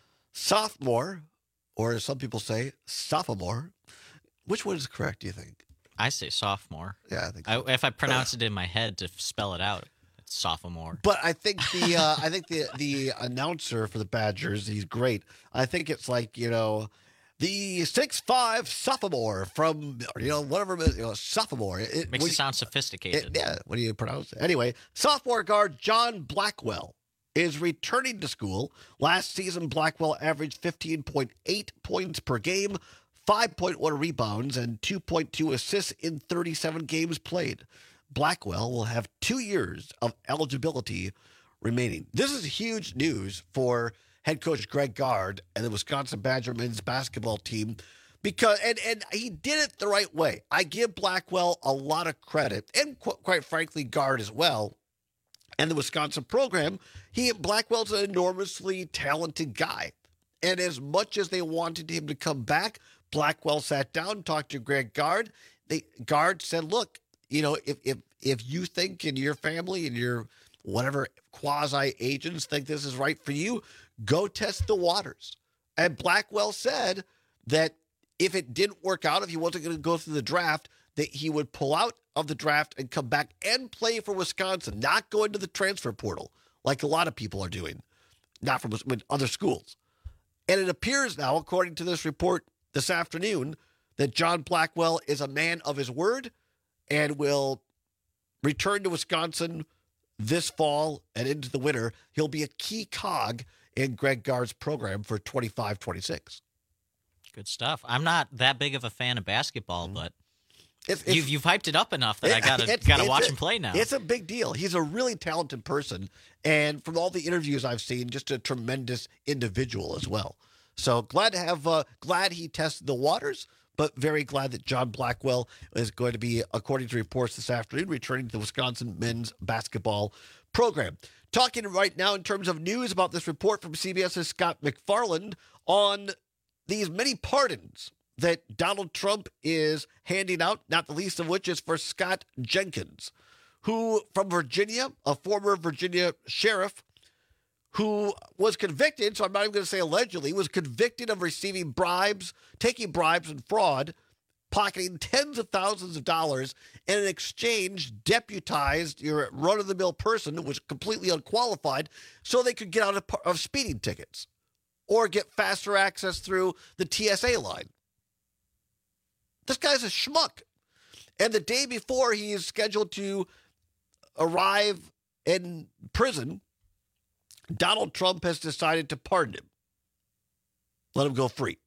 Sophomore, or as some people say, sophomore. Which one is correct, do you think? I say sophomore. Yeah, I think so. I, if I pronounce it in my head to spell it out, it's sophomore. But I think the uh, I think the the announcer for the Badgers, he's great. I think it's like, you know, the six five sophomore from, you know, whatever, you know, sophomore. It makes it sound sophisticated. It, yeah, what do you pronounce it? Anyway, sophomore guard John Blackwell is returning to school. Last season, Blackwell averaged fifteen point eight points per game, five point one rebounds, and two point two assists in thirty-seven games played. Blackwell will have two years of eligibility remaining. This is huge news for head coach Greg Gard and the Wisconsin Badger men's basketball team because, and, and he did it the right way. I give Blackwell a lot of credit, and qu- quite frankly, Gard as well. And the Wisconsin program, he Blackwell's an enormously talented guy. And as much as they wanted him to come back, Blackwell sat down, talked to Greg Gard. They Gard said, look, you know, if if if you think and your family and your whatever quasi agents think this is right for you, go test the waters. And Blackwell said that if it didn't work out, if he wasn't going to go through the draft, that he would pull out of the draft and come back and play for Wisconsin, not go into the transfer portal like a lot of people are doing, not from other schools. And it appears now, according to this report this afternoon, that John Blackwell is a man of his word and will return to Wisconsin this fall and into the winter. He'll be a key cog in Greg Gard's program for twenty-five twenty-six. Good stuff. I'm not that big of a fan of basketball, but It's, it's, you've, you've hyped it up enough that it, I gotta it's, gotta it's watch a, him play now. It's a big deal. He's a really talented person, and from all the interviews I've seen, just a tremendous individual as well. So glad to have, uh, glad he tested the waters, but very glad that John Blackwell is going to be, according to reports this afternoon, returning to the Wisconsin men's basketball program. Talking right now in terms of news about this report from CBS's Scott McFarland on these many pardons that Donald Trump is handing out, not the least of which is for Scott Jenkins, who from Virginia, a former Virginia sheriff, who was convicted, so I'm not even going to say allegedly, was convicted of receiving bribes, taking bribes and fraud, pocketing tens of thousands of dollars, and in exchange deputized your run-of-the-mill person who was completely unqualified so they could get out of, of speeding tickets or get faster access through the T S A line. This guy's a schmuck. And the day before he is scheduled to arrive in prison, Donald Trump has decided to pardon him. Let him go free.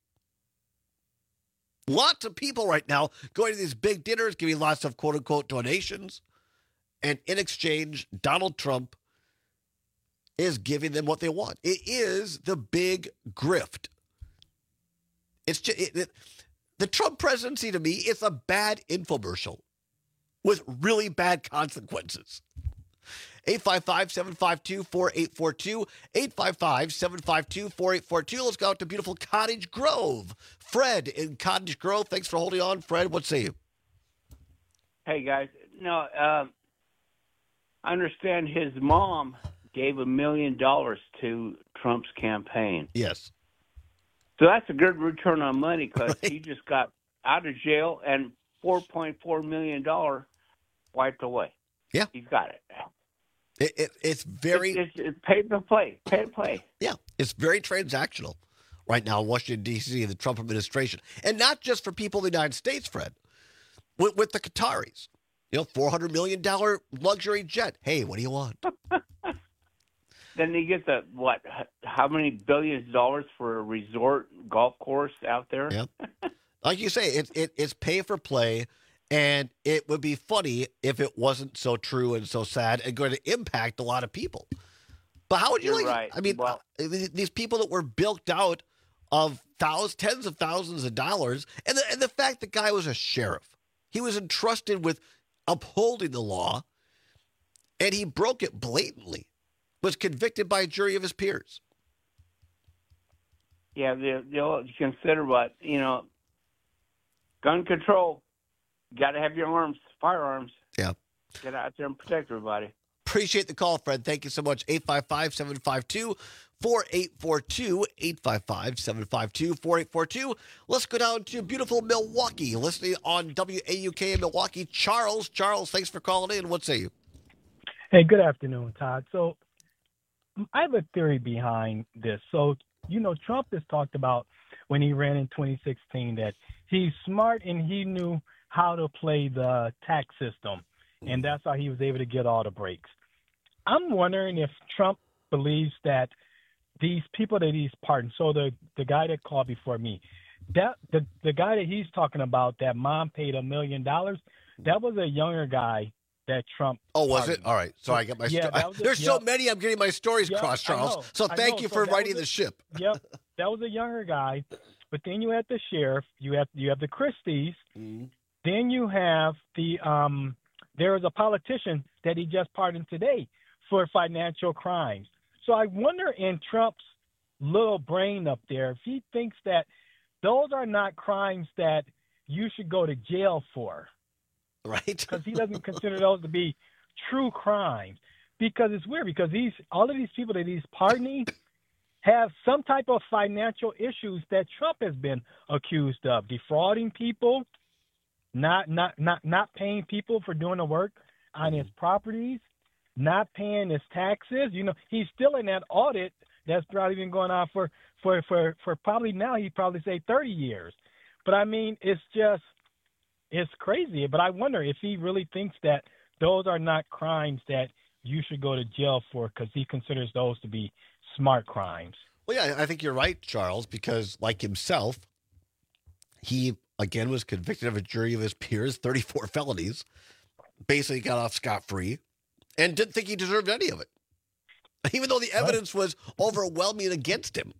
Lots of people right now going to these big dinners, giving lots of quote-unquote donations. And in exchange, Donald Trump is giving them what they want. It is the big grift. It's just... It, it, The Trump presidency, to me, is a bad infomercial with really bad consequences. eight five five, seven five two, four eight four two, eight five five, seven five two, four eight four two. Let's go out to beautiful Cottage Grove. Fred in Cottage Grove. Thanks for holding on. Fred, what say you? Hey, guys. No, uh, I understand his mom gave a million dollars to Trump's campaign. Yes. So that's a good return on money because right. he just got out of jail and four point four million dollars wiped away. Yeah. He's got it. It, it, it's very... It's, it's, it's pay to play. Pay to play. Yeah. It's very transactional right now in Washington, D C, the Trump administration. And not just for people in the United States, Fred. With, with the Qataris. You know, four hundred million dollars luxury jet. Hey, what do you want? Then they get the, what, how many billions of dollars for a resort golf course out there? Yep. Like you say, it, it, it's pay for play, and it would be funny if it wasn't so true and so sad and going to impact a lot of people. But how would you You're like right. I mean, well, these people that were bilked out of thousands, tens of thousands of dollars, and the, and the fact the guy was a sheriff. He was entrusted with upholding the law, and he broke it blatantly. Was convicted by a jury of his peers. Yeah, they, they'll consider what, you know, gun control. You got to have your arms, firearms. Yeah. Get out there and protect everybody. Appreciate the call, Fred. Thank you so much. eight five five, seven five two, four eight four two, eight five five, seven five two, four eight four two. Let's go down to beautiful Milwaukee. Listening on W A U K in Milwaukee. Charles. Charles, thanks for calling in. What say you? Hey, good afternoon, Todd. So, I have a theory behind this. So, you know, Trump has talked about when he ran in twenty sixteen that he's smart and he knew how to play the tax system, and that's how he was able to get all the breaks. I'm wondering if Trump believes that these people that he's pardoned, so the, the guy that called before me, that the, the guy that he's talking about, that mom paid a million dollars, that was a younger guy that Trump. Oh, was pardoned. it? All right. So I got my. Yeah, sto- that was a- There's yeah. so many. I'm getting my stories Yeah, crossed, I Charles. know, So I thank know. you So for that righting was the a- ship. Yep, that was a younger guy. But then you have the sheriff. You have you have the Christies. Mm-hmm. Then you have the um. There was a politician that he just pardoned today for financial crimes. So I wonder in Trump's little brain up there if he thinks that those are not crimes that you should go to jail for. Right. Because he doesn't consider those to be true crimes. Because it's weird because these all of these people that he's pardoning have some type of financial issues that Trump has been accused of. Defrauding people, not not not not paying people for doing the work on his properties, not paying his taxes. You know, he's still in that audit that's probably been going on for, for, for, for probably now he'd probably say thirty years. But I mean, it's just, it's crazy. But I wonder if he really thinks that those are not crimes that you should go to jail for because he considers those to be smart crimes. Well, yeah, I think you're right, Charles, because like himself, he, again, was convicted of a jury of his peers, thirty-four felonies, basically got off scot-free, and didn't think he deserved any of it, even though the evidence was overwhelming against him.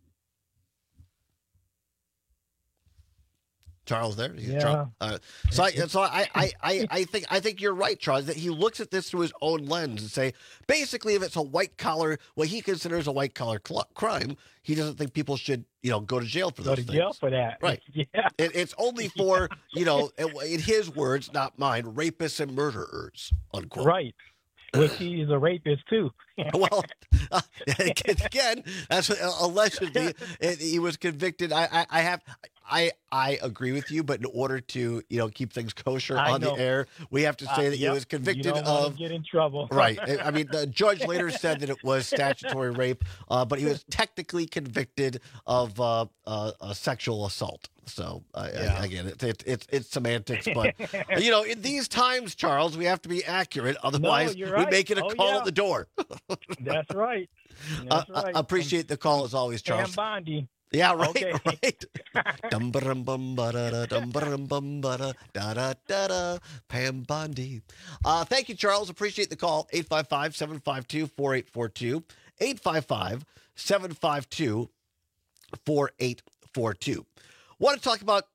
Charles, there, Yeah. Charles. Uh, so, I, so I, I, I, I think, I think you're right, Charles. That he looks at this through his own lens and say, basically, if it's a white collar, what he considers a white collar cl- crime, he doesn't think people should, you know, go to jail for Go those to things. jail for that. Right. Yeah. It, it's only for, you know, in, in his words, not mine, rapists and murderers, unquote. Right. Which he is a rapist, too. Well, uh, again, that's what, uh, allegedly it, he was convicted. I, I, I have, I, I agree with you, but in order to, you know, keep things kosher I on know. the air, we have to say Uh, that yep. he was convicted You don't wanna of. get in trouble. Right. I I mean, the judge later said that it was statutory rape, uh, but he was technically convicted of uh, uh, a sexual assault. So uh, Yeah. I, again, it's it, it's it's semantics, but you know, in these times, Charles, we have to be accurate. Otherwise, you're we right. make it a Oh, call yeah. at the door. That's right. Uh, That's right. I appreciate the call as always, Pam Charles. Bondi. Yeah, right, Okay. right. Dum ba-dum bum ba-da-da, dum ba-dum bum ba-da, da-da-da-da, Pam Bondi. Uh, thank you, Charles. Appreciate the call. eight five five, seven five two, four eight four two. eight five five, seven five two, four eight four two. Want to talk about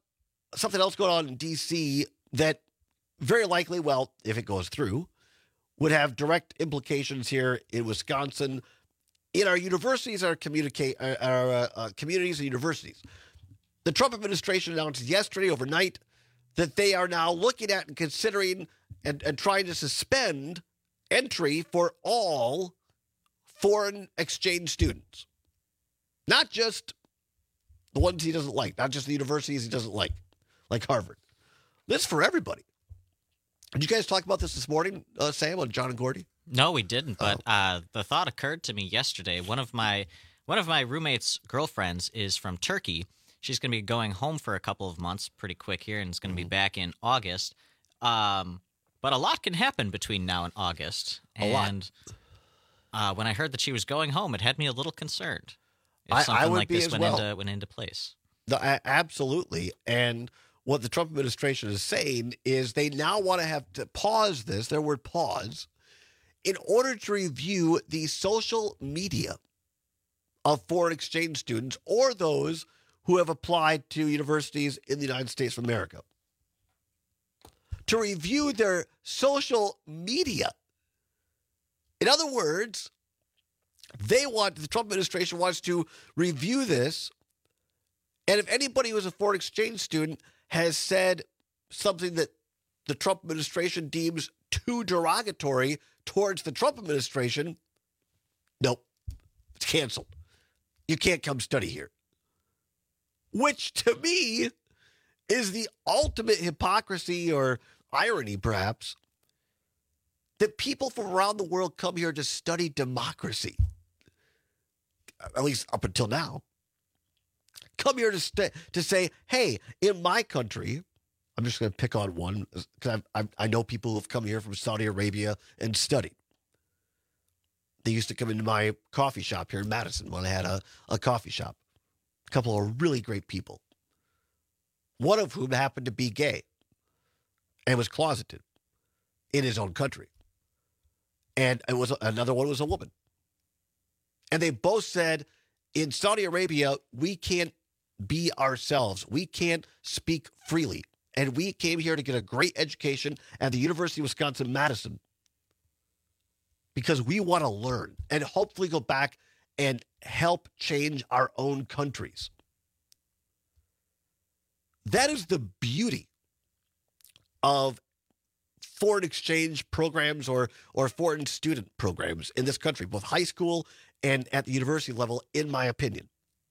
something else going on in D C that very likely, well, if it goes through, would have direct implications here in Wisconsin, in our universities, our communicate, our uh, uh, communities and universities. The Trump administration announced yesterday overnight that they are now looking at and considering and, and trying to suspend entry for all foreign exchange students. Not just the ones he doesn't like, not just the universities he doesn't like, like Harvard. This is for everybody. Did you guys talk about this this morning, uh, Sam, on John and Gordy? No, we didn't, but Oh. uh, the thought occurred to me yesterday. One of my one of my roommate's girlfriends is from Turkey. She's going to be going home for a couple of months pretty quick here, and is going to be back in August. Um, but a lot can happen between now and August. A lot. And uh, when I heard that she was going home, it had me a little concerned. If I- I something would like be this as went well. into went into place. No, a- absolutely. And what the Trump administration is saying is they now want to have to pause this, their word pause, in order to review the social media of foreign exchange students or those who have applied to universities in the United States of America. To review their social media. In other words, they want, the Trump administration wants to review this. And if anybody who is a foreign exchange student has said something that the Trump administration deems too derogatory towards the Trump administration, nope, it's canceled. You can't come study here. Which, to me, is the ultimate hypocrisy or irony, perhaps, that people from around the world come here to study democracy. At least up until now. Come here to st- to say, hey, in my country, I'm just going to pick on one because I I know people who have come here from Saudi Arabia and studied. They used to come into my coffee shop here in Madison when I had a, a coffee shop. A couple of really great people. One of whom happened to be gay and was closeted in his own country. And it was another one was a woman. And they both said, in Saudi Arabia, we can't be ourselves. We can't speak freely. And we came here to get a great education at the University of Wisconsin-Madison because we want to learn and hopefully go back and help change our own countries. That is the beauty of foreign exchange programs or, or foreign student programs in this country, both high school and at the university level, in my opinion.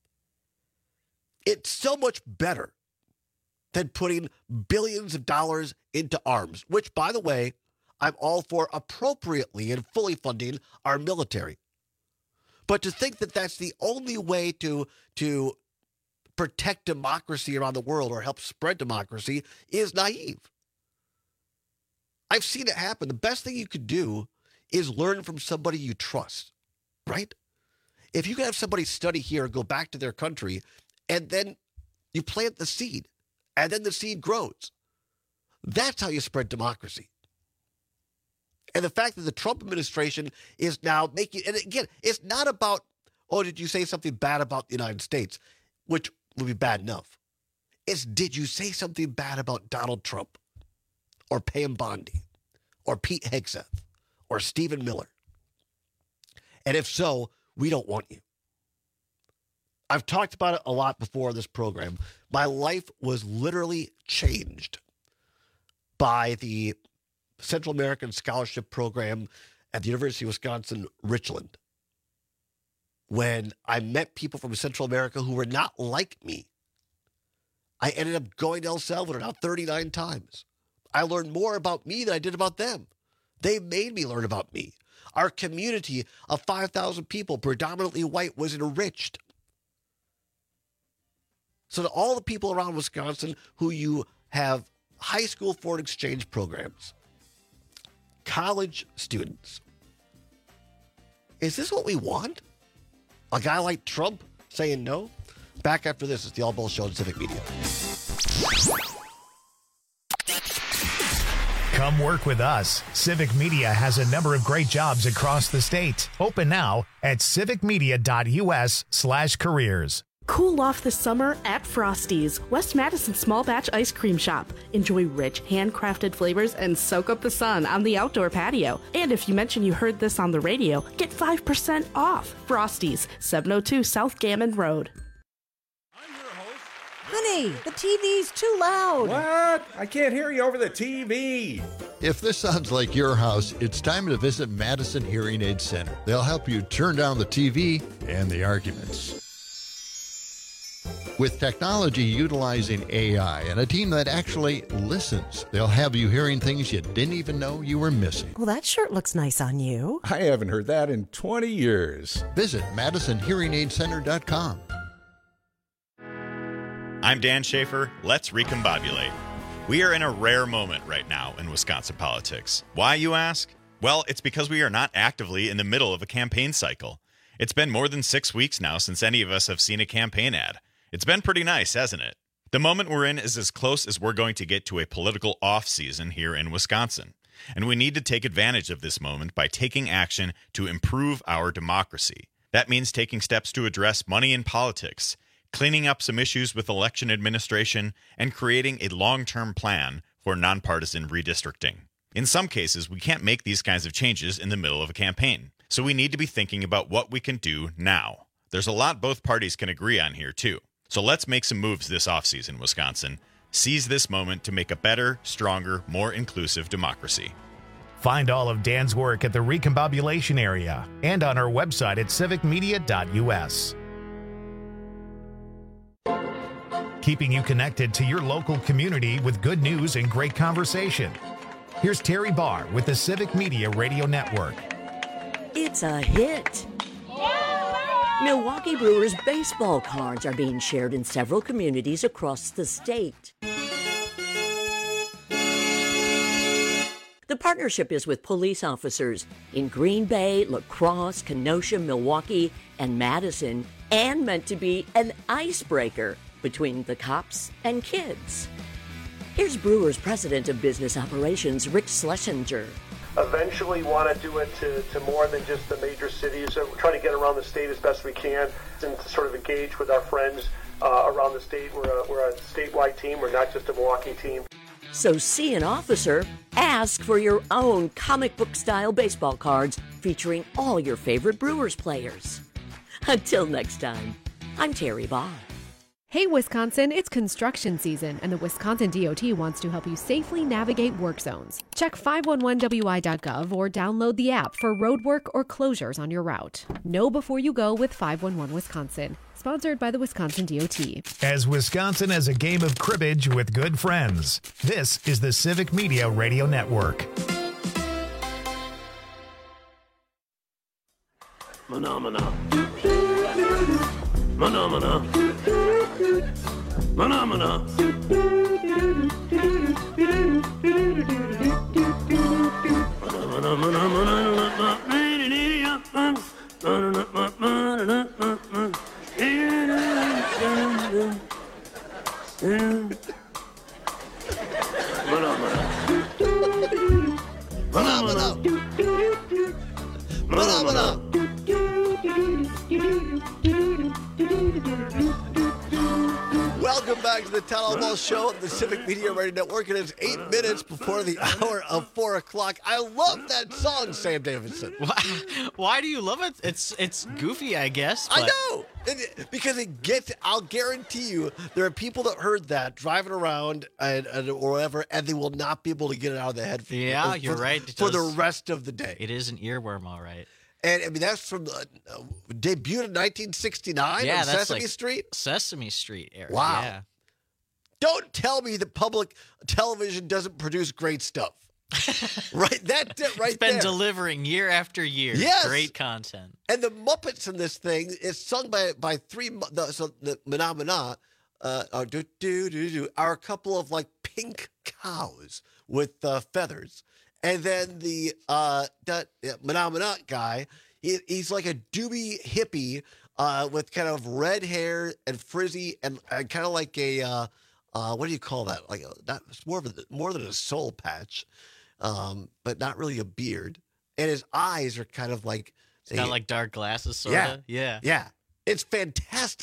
It's so much better than putting billions of dollars into arms, which, by the way, I'm all for appropriately and fully funding our military. But to think that that's the only way to, to protect democracy around the world or help spread democracy is naive. I've seen it happen. The best thing you could do is learn from somebody you trust, right? If you can have somebody study here, go back to their country, and then you plant the seed, and then the seed grows. That's how you spread democracy. And the fact that the Trump administration is now making, and again, it's not about, oh, did you say something bad about the United States, which would be bad enough. It's, did you say something bad about Donald Trump or Pam Bondi or Pete Hegseth or Stephen Miller? And if so, we don't want you. I've talked about it a lot before in this program. My life was literally changed by the Central American Scholarship Program at the University of Wisconsin-Richland. When I met people from Central America who were not like me. I ended up going to El Salvador now thirty-nine times. I learned more about me than I did about them. They made me learn about me. Our community of five thousand people, predominantly white, was enriched. So to all the people around Wisconsin who you have high school foreign exchange programs, college students, is this what we want? A guy like Trump saying no? Back after this, it's the All Bull Show on Civic Media. Come work with us. Civic Media has a number of great jobs across the state. Open now at civicmedia.us slash careers. Cool off this summer at Frosty's, West Madison small batch ice cream shop. Enjoy rich, handcrafted flavors and soak up the sun on the outdoor patio. And if you mention you heard this on the radio, get five percent off. Frosty's, seven oh two South Gammon Road. Honey, the T V's too loud. What? I can't hear you over the T V. If this sounds like your house, it's time to visit Madison Hearing Aid Center. They'll help you turn down the T V and the arguments. With technology utilizing A I and a team that actually listens, they'll have you hearing things you didn't even know you were missing. Well, that shirt looks nice on you. I haven't heard that in twenty years. Visit madison hearing aid center dot com. I'm Dan Schaefer. Let's recombobulate. We are in a rare moment right now in Wisconsin politics. Why, you ask? Well, it's because we are not actively in the middle of a campaign cycle. It's been more than six weeks now since any of us have seen a campaign ad. It's been pretty nice, hasn't it? The moment we're in is as close as we're going to get to a political off-season here in Wisconsin. And we need to take advantage of this moment by taking action to improve our democracy. That means taking steps to address money in politics, cleaning up some issues with election administration, and creating a long-term plan for nonpartisan redistricting. In some cases, we can't make these kinds of changes in the middle of a campaign, so we need to be thinking about what we can do now. There's a lot both parties can agree on here, too. So let's make some moves this offseason, Wisconsin. Seize this moment to make a better, stronger, more inclusive democracy. Find all of Dan's work at the Recombobulation area and on our website at civic media dot u s. Keeping you connected to your local community with good news and great conversation. Here's Terry Barr with the Civic Media Radio Network. It's a hit. Milwaukee Brewers baseball cards are being shared in several communities across the state. The partnership is with police officers in Green Bay, La Crosse, Kenosha, Milwaukee, and Madison, and meant to be an icebreaker between the cops and kids. Here's Brewers President of Business Operations, Rich Schlesinger. Eventually want to do it to, to more than just the major cities. So we're trying to get around the state as best we can and to sort of engage with our friends uh, around the state. We're a, we're a statewide team. We're not just a Milwaukee team. So see an officer, ask for your own comic book style baseball cards featuring all your favorite Brewers players. Until next time, I'm Terry Barr. Hey Wisconsin, it's construction season, and the Wisconsin D O T wants to help you safely navigate work zones. Check five one one w i dot gov or download the app for road work or closures on your route. Know before you go with five one one Wisconsin. Sponsored by the Wisconsin D O T. As Wisconsin has a game of cribbage with good friends, this is the Civic Media Radio Network. Phenomena. Phenomena. Phenomena. Welcome back to the Town Hall Show of the Civic Media Radio Network. It is eight minutes before the hour of four o'clock. I love that song, Sam Davidson. Why, why do you love it? It's it's goofy, I guess. I but- know. It, because it gets, I'll guarantee you, there are people that heard that driving around and, and or whatever, and they will not be able to get it out of their head for, Yeah, for, you're for, right. It for the does- rest of the day. It is an earworm, all right. And I mean, that's from the uh, debut in nineteen sixty-nine Yeah, on that's Sesame like Street. Sesame Street era. Wow. Yeah. Don't tell me that public television doesn't produce great stuff. Right, that right It's been there. delivering year after year. Yes. Great content. And the Muppets in this thing is sung by by three. mu- The, so the Phenomena uh, are do do do do are a couple of like pink cows with uh, feathers, and then the uh, that uh, Phenomena guy, he, he's like a doobie hippie uh, with kind of red hair and frizzy and, and kind of like a uh, uh, what do you call that? Like a, not it's more of a, more than a soul patch. Um, but not really a beard, and his eyes are kind of like It's got like dark glasses, sort yeah, of. Yeah. yeah. It's fantastic,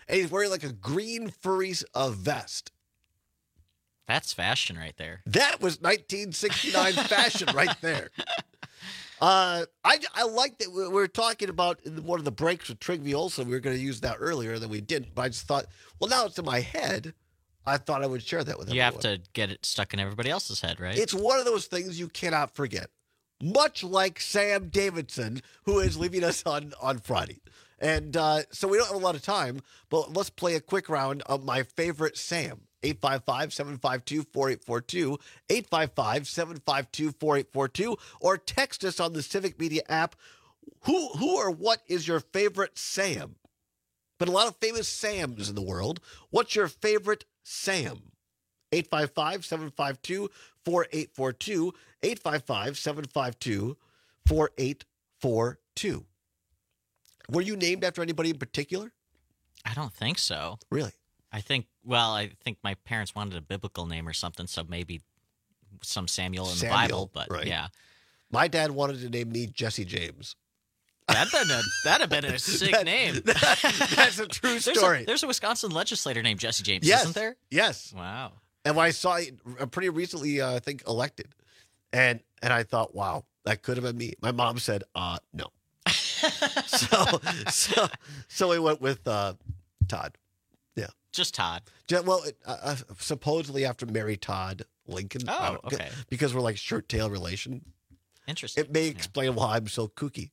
and he's wearing like a green furry uh, vest. That's fashion right there. That was nineteen sixty-nine fashion right there. Uh, I, I like that we were talking about in one of the breaks with Trigby Olsen. We were going to use that earlier, than we didn't. But I just thought, well, now it's in my head. I thought I would share that with you everyone. You have to get it stuck in everybody else's head, right? It's one of those things you cannot forget. Much like Sam Davidson, who is leaving us on, on Friday. And uh, so we don't have a lot of time, but let's play a quick round of my favorite Sam. eight five five, seven five two, four eight four two, eight five five, seven five two, four eight four two, or text us on the Civic Media app. Who who or what is your favorite Sam? But a lot of famous Sams in the world. What's your favorite Sam? eight five five, seven five two, four eight four two, eight five five, seven five two, four eight four two. Were you named after anybody in particular? I don't think so. Really? I think, well, I think my parents wanted a biblical name or something, so maybe some Samuel in Samuel, the Bible, but right. yeah. My dad wanted to name me Jesse James. That'd been a, that'd have been a sick that, name. That, that's a true there's story. A, there's a Wisconsin legislator named Jesse James, yes, isn't there? Yes. Wow. And when I saw it uh, pretty recently, uh, I think, elected, and and I thought, wow, that could have been me. My mom said, uh, no. so, so, so we went with uh, Todd. Yeah. Just Todd. Yeah, well, it, uh, uh, supposedly after Mary Todd Lincoln. Oh, uh, okay. Because we're like shirt tail relation. Interesting. It may explain yeah. why I'm so kooky.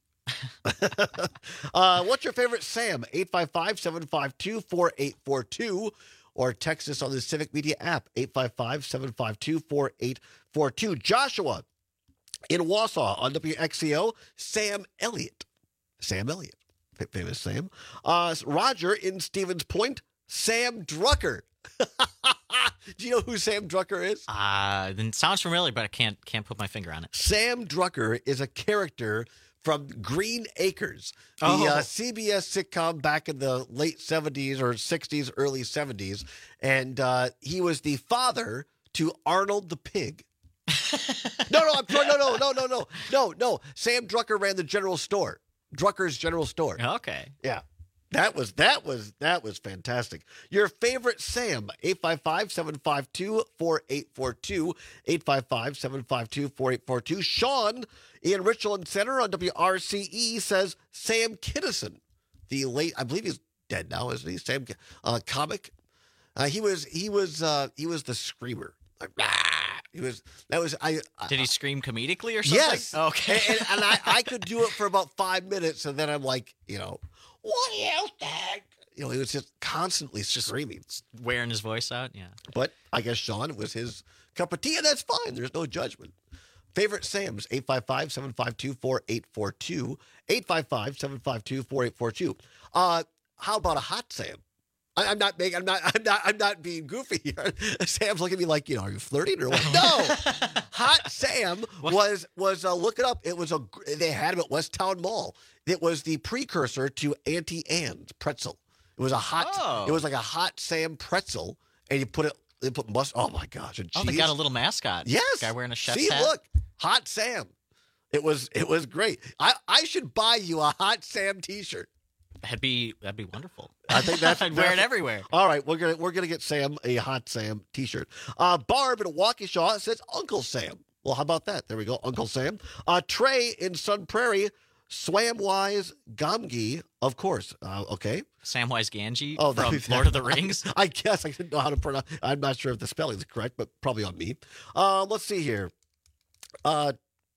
uh, what's your favorite Sam? eight five five, seven five two, four eight four two. Or text us on the Civic Media app, eight five five, seven five two, four eight four two. Joshua in Wausau on W X C O, Sam Elliott. Sam Elliott, famous Sam. Uh, Roger in Stevens Point, Sam Drucker. Do you know who Sam Drucker is? Uh, it sounds familiar, but I can't can't put my finger on it. Sam Drucker is a character from Green Acres, the oh. uh, C B S sitcom back in the late seventies or sixties, early seventies. And uh, he was the father to Arnold the Pig. no, no, I'm sorry. No, no, no, no, no, no, no. Sam Drucker ran the general store. Drucker's General Store. Okay. Yeah. That was that was that was fantastic. Your favorite Sam, eight five five, seven five two, four eight four two, eight five five, seven five two, four eight four two. Sean in Richland Center on W R C E says Sam Kinison, the late, I believe he's dead now, isn't he? Sam uh, comic. Uh, he was he was uh, he was the screamer. Like, ah! He was that was I. Did he scream comedically or something? Yes. Okay. and and, and I, I could do it for about five minutes, and then I'm like, you know, what else, Dad? You know, he was just constantly screaming, wearing his voice out. Yeah. But I guess Sean, it was his cup of tea, and that's fine. There's no judgment. Favorite Sam's, eight five five, seven five two, four eight four two, eight five five, seven five two, four eight four two. Uh, how about a hot Sam? I, I'm not making. I'm not. I'm not. I'm not being goofy here. Sam's looking at me like, you know, are you flirting or what? No. Hot Sam was was uh, look it up. It was a. They had him at West Town Mall. It was the precursor to Auntie Anne's pretzel. It was a hot. Oh. It was like a hot Sam pretzel, and you put it. They put mustard. Oh my gosh! And oh, they cheese. got a little mascot. Yes. Guy wearing a chef's See, hat. look, Hot Sam. It was. It was great. I I should buy you a Hot Sam T-shirt. That'd be that'd be wonderful. I think that's I'd wear it everywhere. All right, we're gonna we're gonna get Sam a Hot Sam T-shirt. Uh, Barb in Waukesha says Uncle Sam. Well, how about that? There we go, Uncle Sam. Uh, Trey in Sun Prairie, Swamwise Gamgee, of course. Uh, okay, Samwise Gamgee oh, from that, Lord of the Rings. I guess I didn't know how to pronounce. I'm not sure if the spelling is correct, but probably on me. Uh, let's see here. Uh,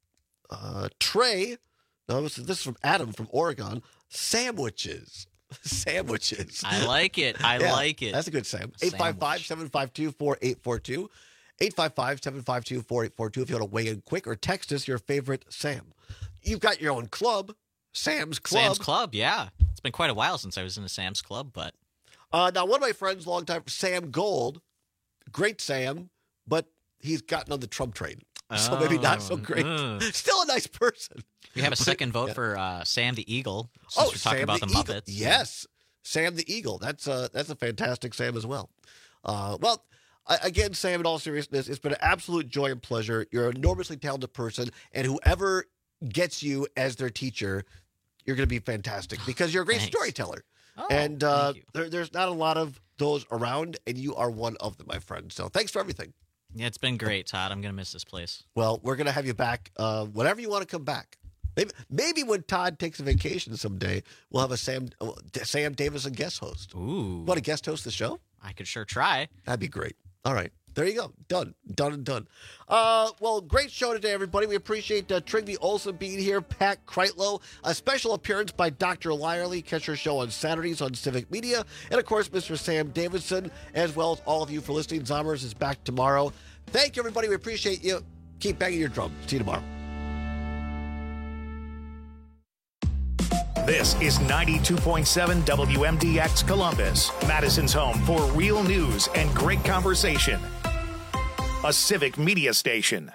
uh, Trey. No, this is, this is from Adam from Oregon. Sandwiches. Sandwiches. I like it. I Yeah, like it. That's a good Sam. eight five five, seven five two, four eight four two. eight five five, seven five two, four eight four two if you want to weigh in quick, or text us your favorite Sam. You've got your own club, Sam's Club. Sam's Club, yeah. It's been quite a while since I was in a Sam's Club, but. Uh, now, one of my friends, long time, Sam Gold, great Sam, but he's gotten on the Trump train. So maybe not so great. uh. Still a nice person. We have a But- second vote yeah. for uh, Sam the Eagle. Since Oh, we're talking Sam about the, the Muppets. Eagle. Yes, Sam the Eagle. That's a that's a fantastic Sam as well. Uh, well, I, again, Sam, in all seriousness, it's been an absolute joy and pleasure. You're an enormously talented person, and whoever gets you as their teacher, you're going to be fantastic because you're a great Thanks. storyteller. Oh, and uh, there, there's not a lot of those around, and you are one of them, my friend. So thanks for everything. Yeah, it's been great, Todd. I'm going to miss this place. Well, we're going to have you back uh, whenever you want to come back. Maybe, maybe when Todd takes a vacation someday, we'll have a Sam uh, Sam Davison guest host. Ooh. Want to guest host the show? I could sure try. That'd be great. All right. There you go. Done. Done and done. Uh, well, great show today, everybody. We appreciate uh, Trygve Olsen being here, Pat Kreitlow, a special appearance by Doctor Lyerly. Catch her show on Saturdays on Civic Media. And, of course, Mister Sam Davidson, as well as all of you for listening. Zombers is back tomorrow. Thank you, everybody. We appreciate you. Keep banging your drum. See you tomorrow. This is ninety-two point seven W M D X Columbus, Madison's home for real news and great conversation. A Civic Media station.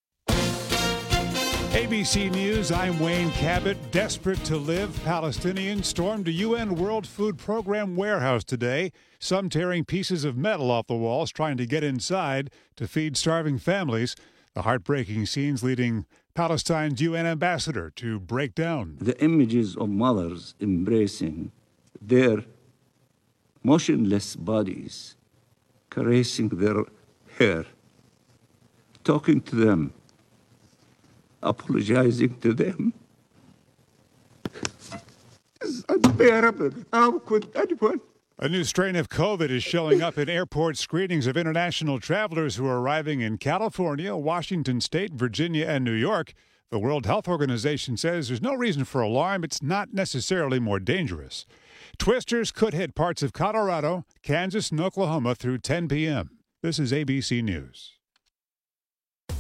A B C News, I'm Wayne Cabot. Desperate to live, Palestinians stormed a U N World Food Program warehouse today, some tearing pieces of metal off the walls trying to get inside to feed starving families. The heartbreaking scenes leading Palestine's U N ambassador to break down. The images of mothers embracing their motionless bodies, caressing their hair, talking to them, apologizing to them. It's unbearable. How could anyone? A new strain of COVID is showing up in airport screenings of international travelers who are arriving in California, Washington State, Virginia, and New York. The World Health Organization says there's no reason for alarm. It's not necessarily more dangerous. Twisters could hit parts of Colorado, Kansas, and Oklahoma through ten p.m. This is A B C News.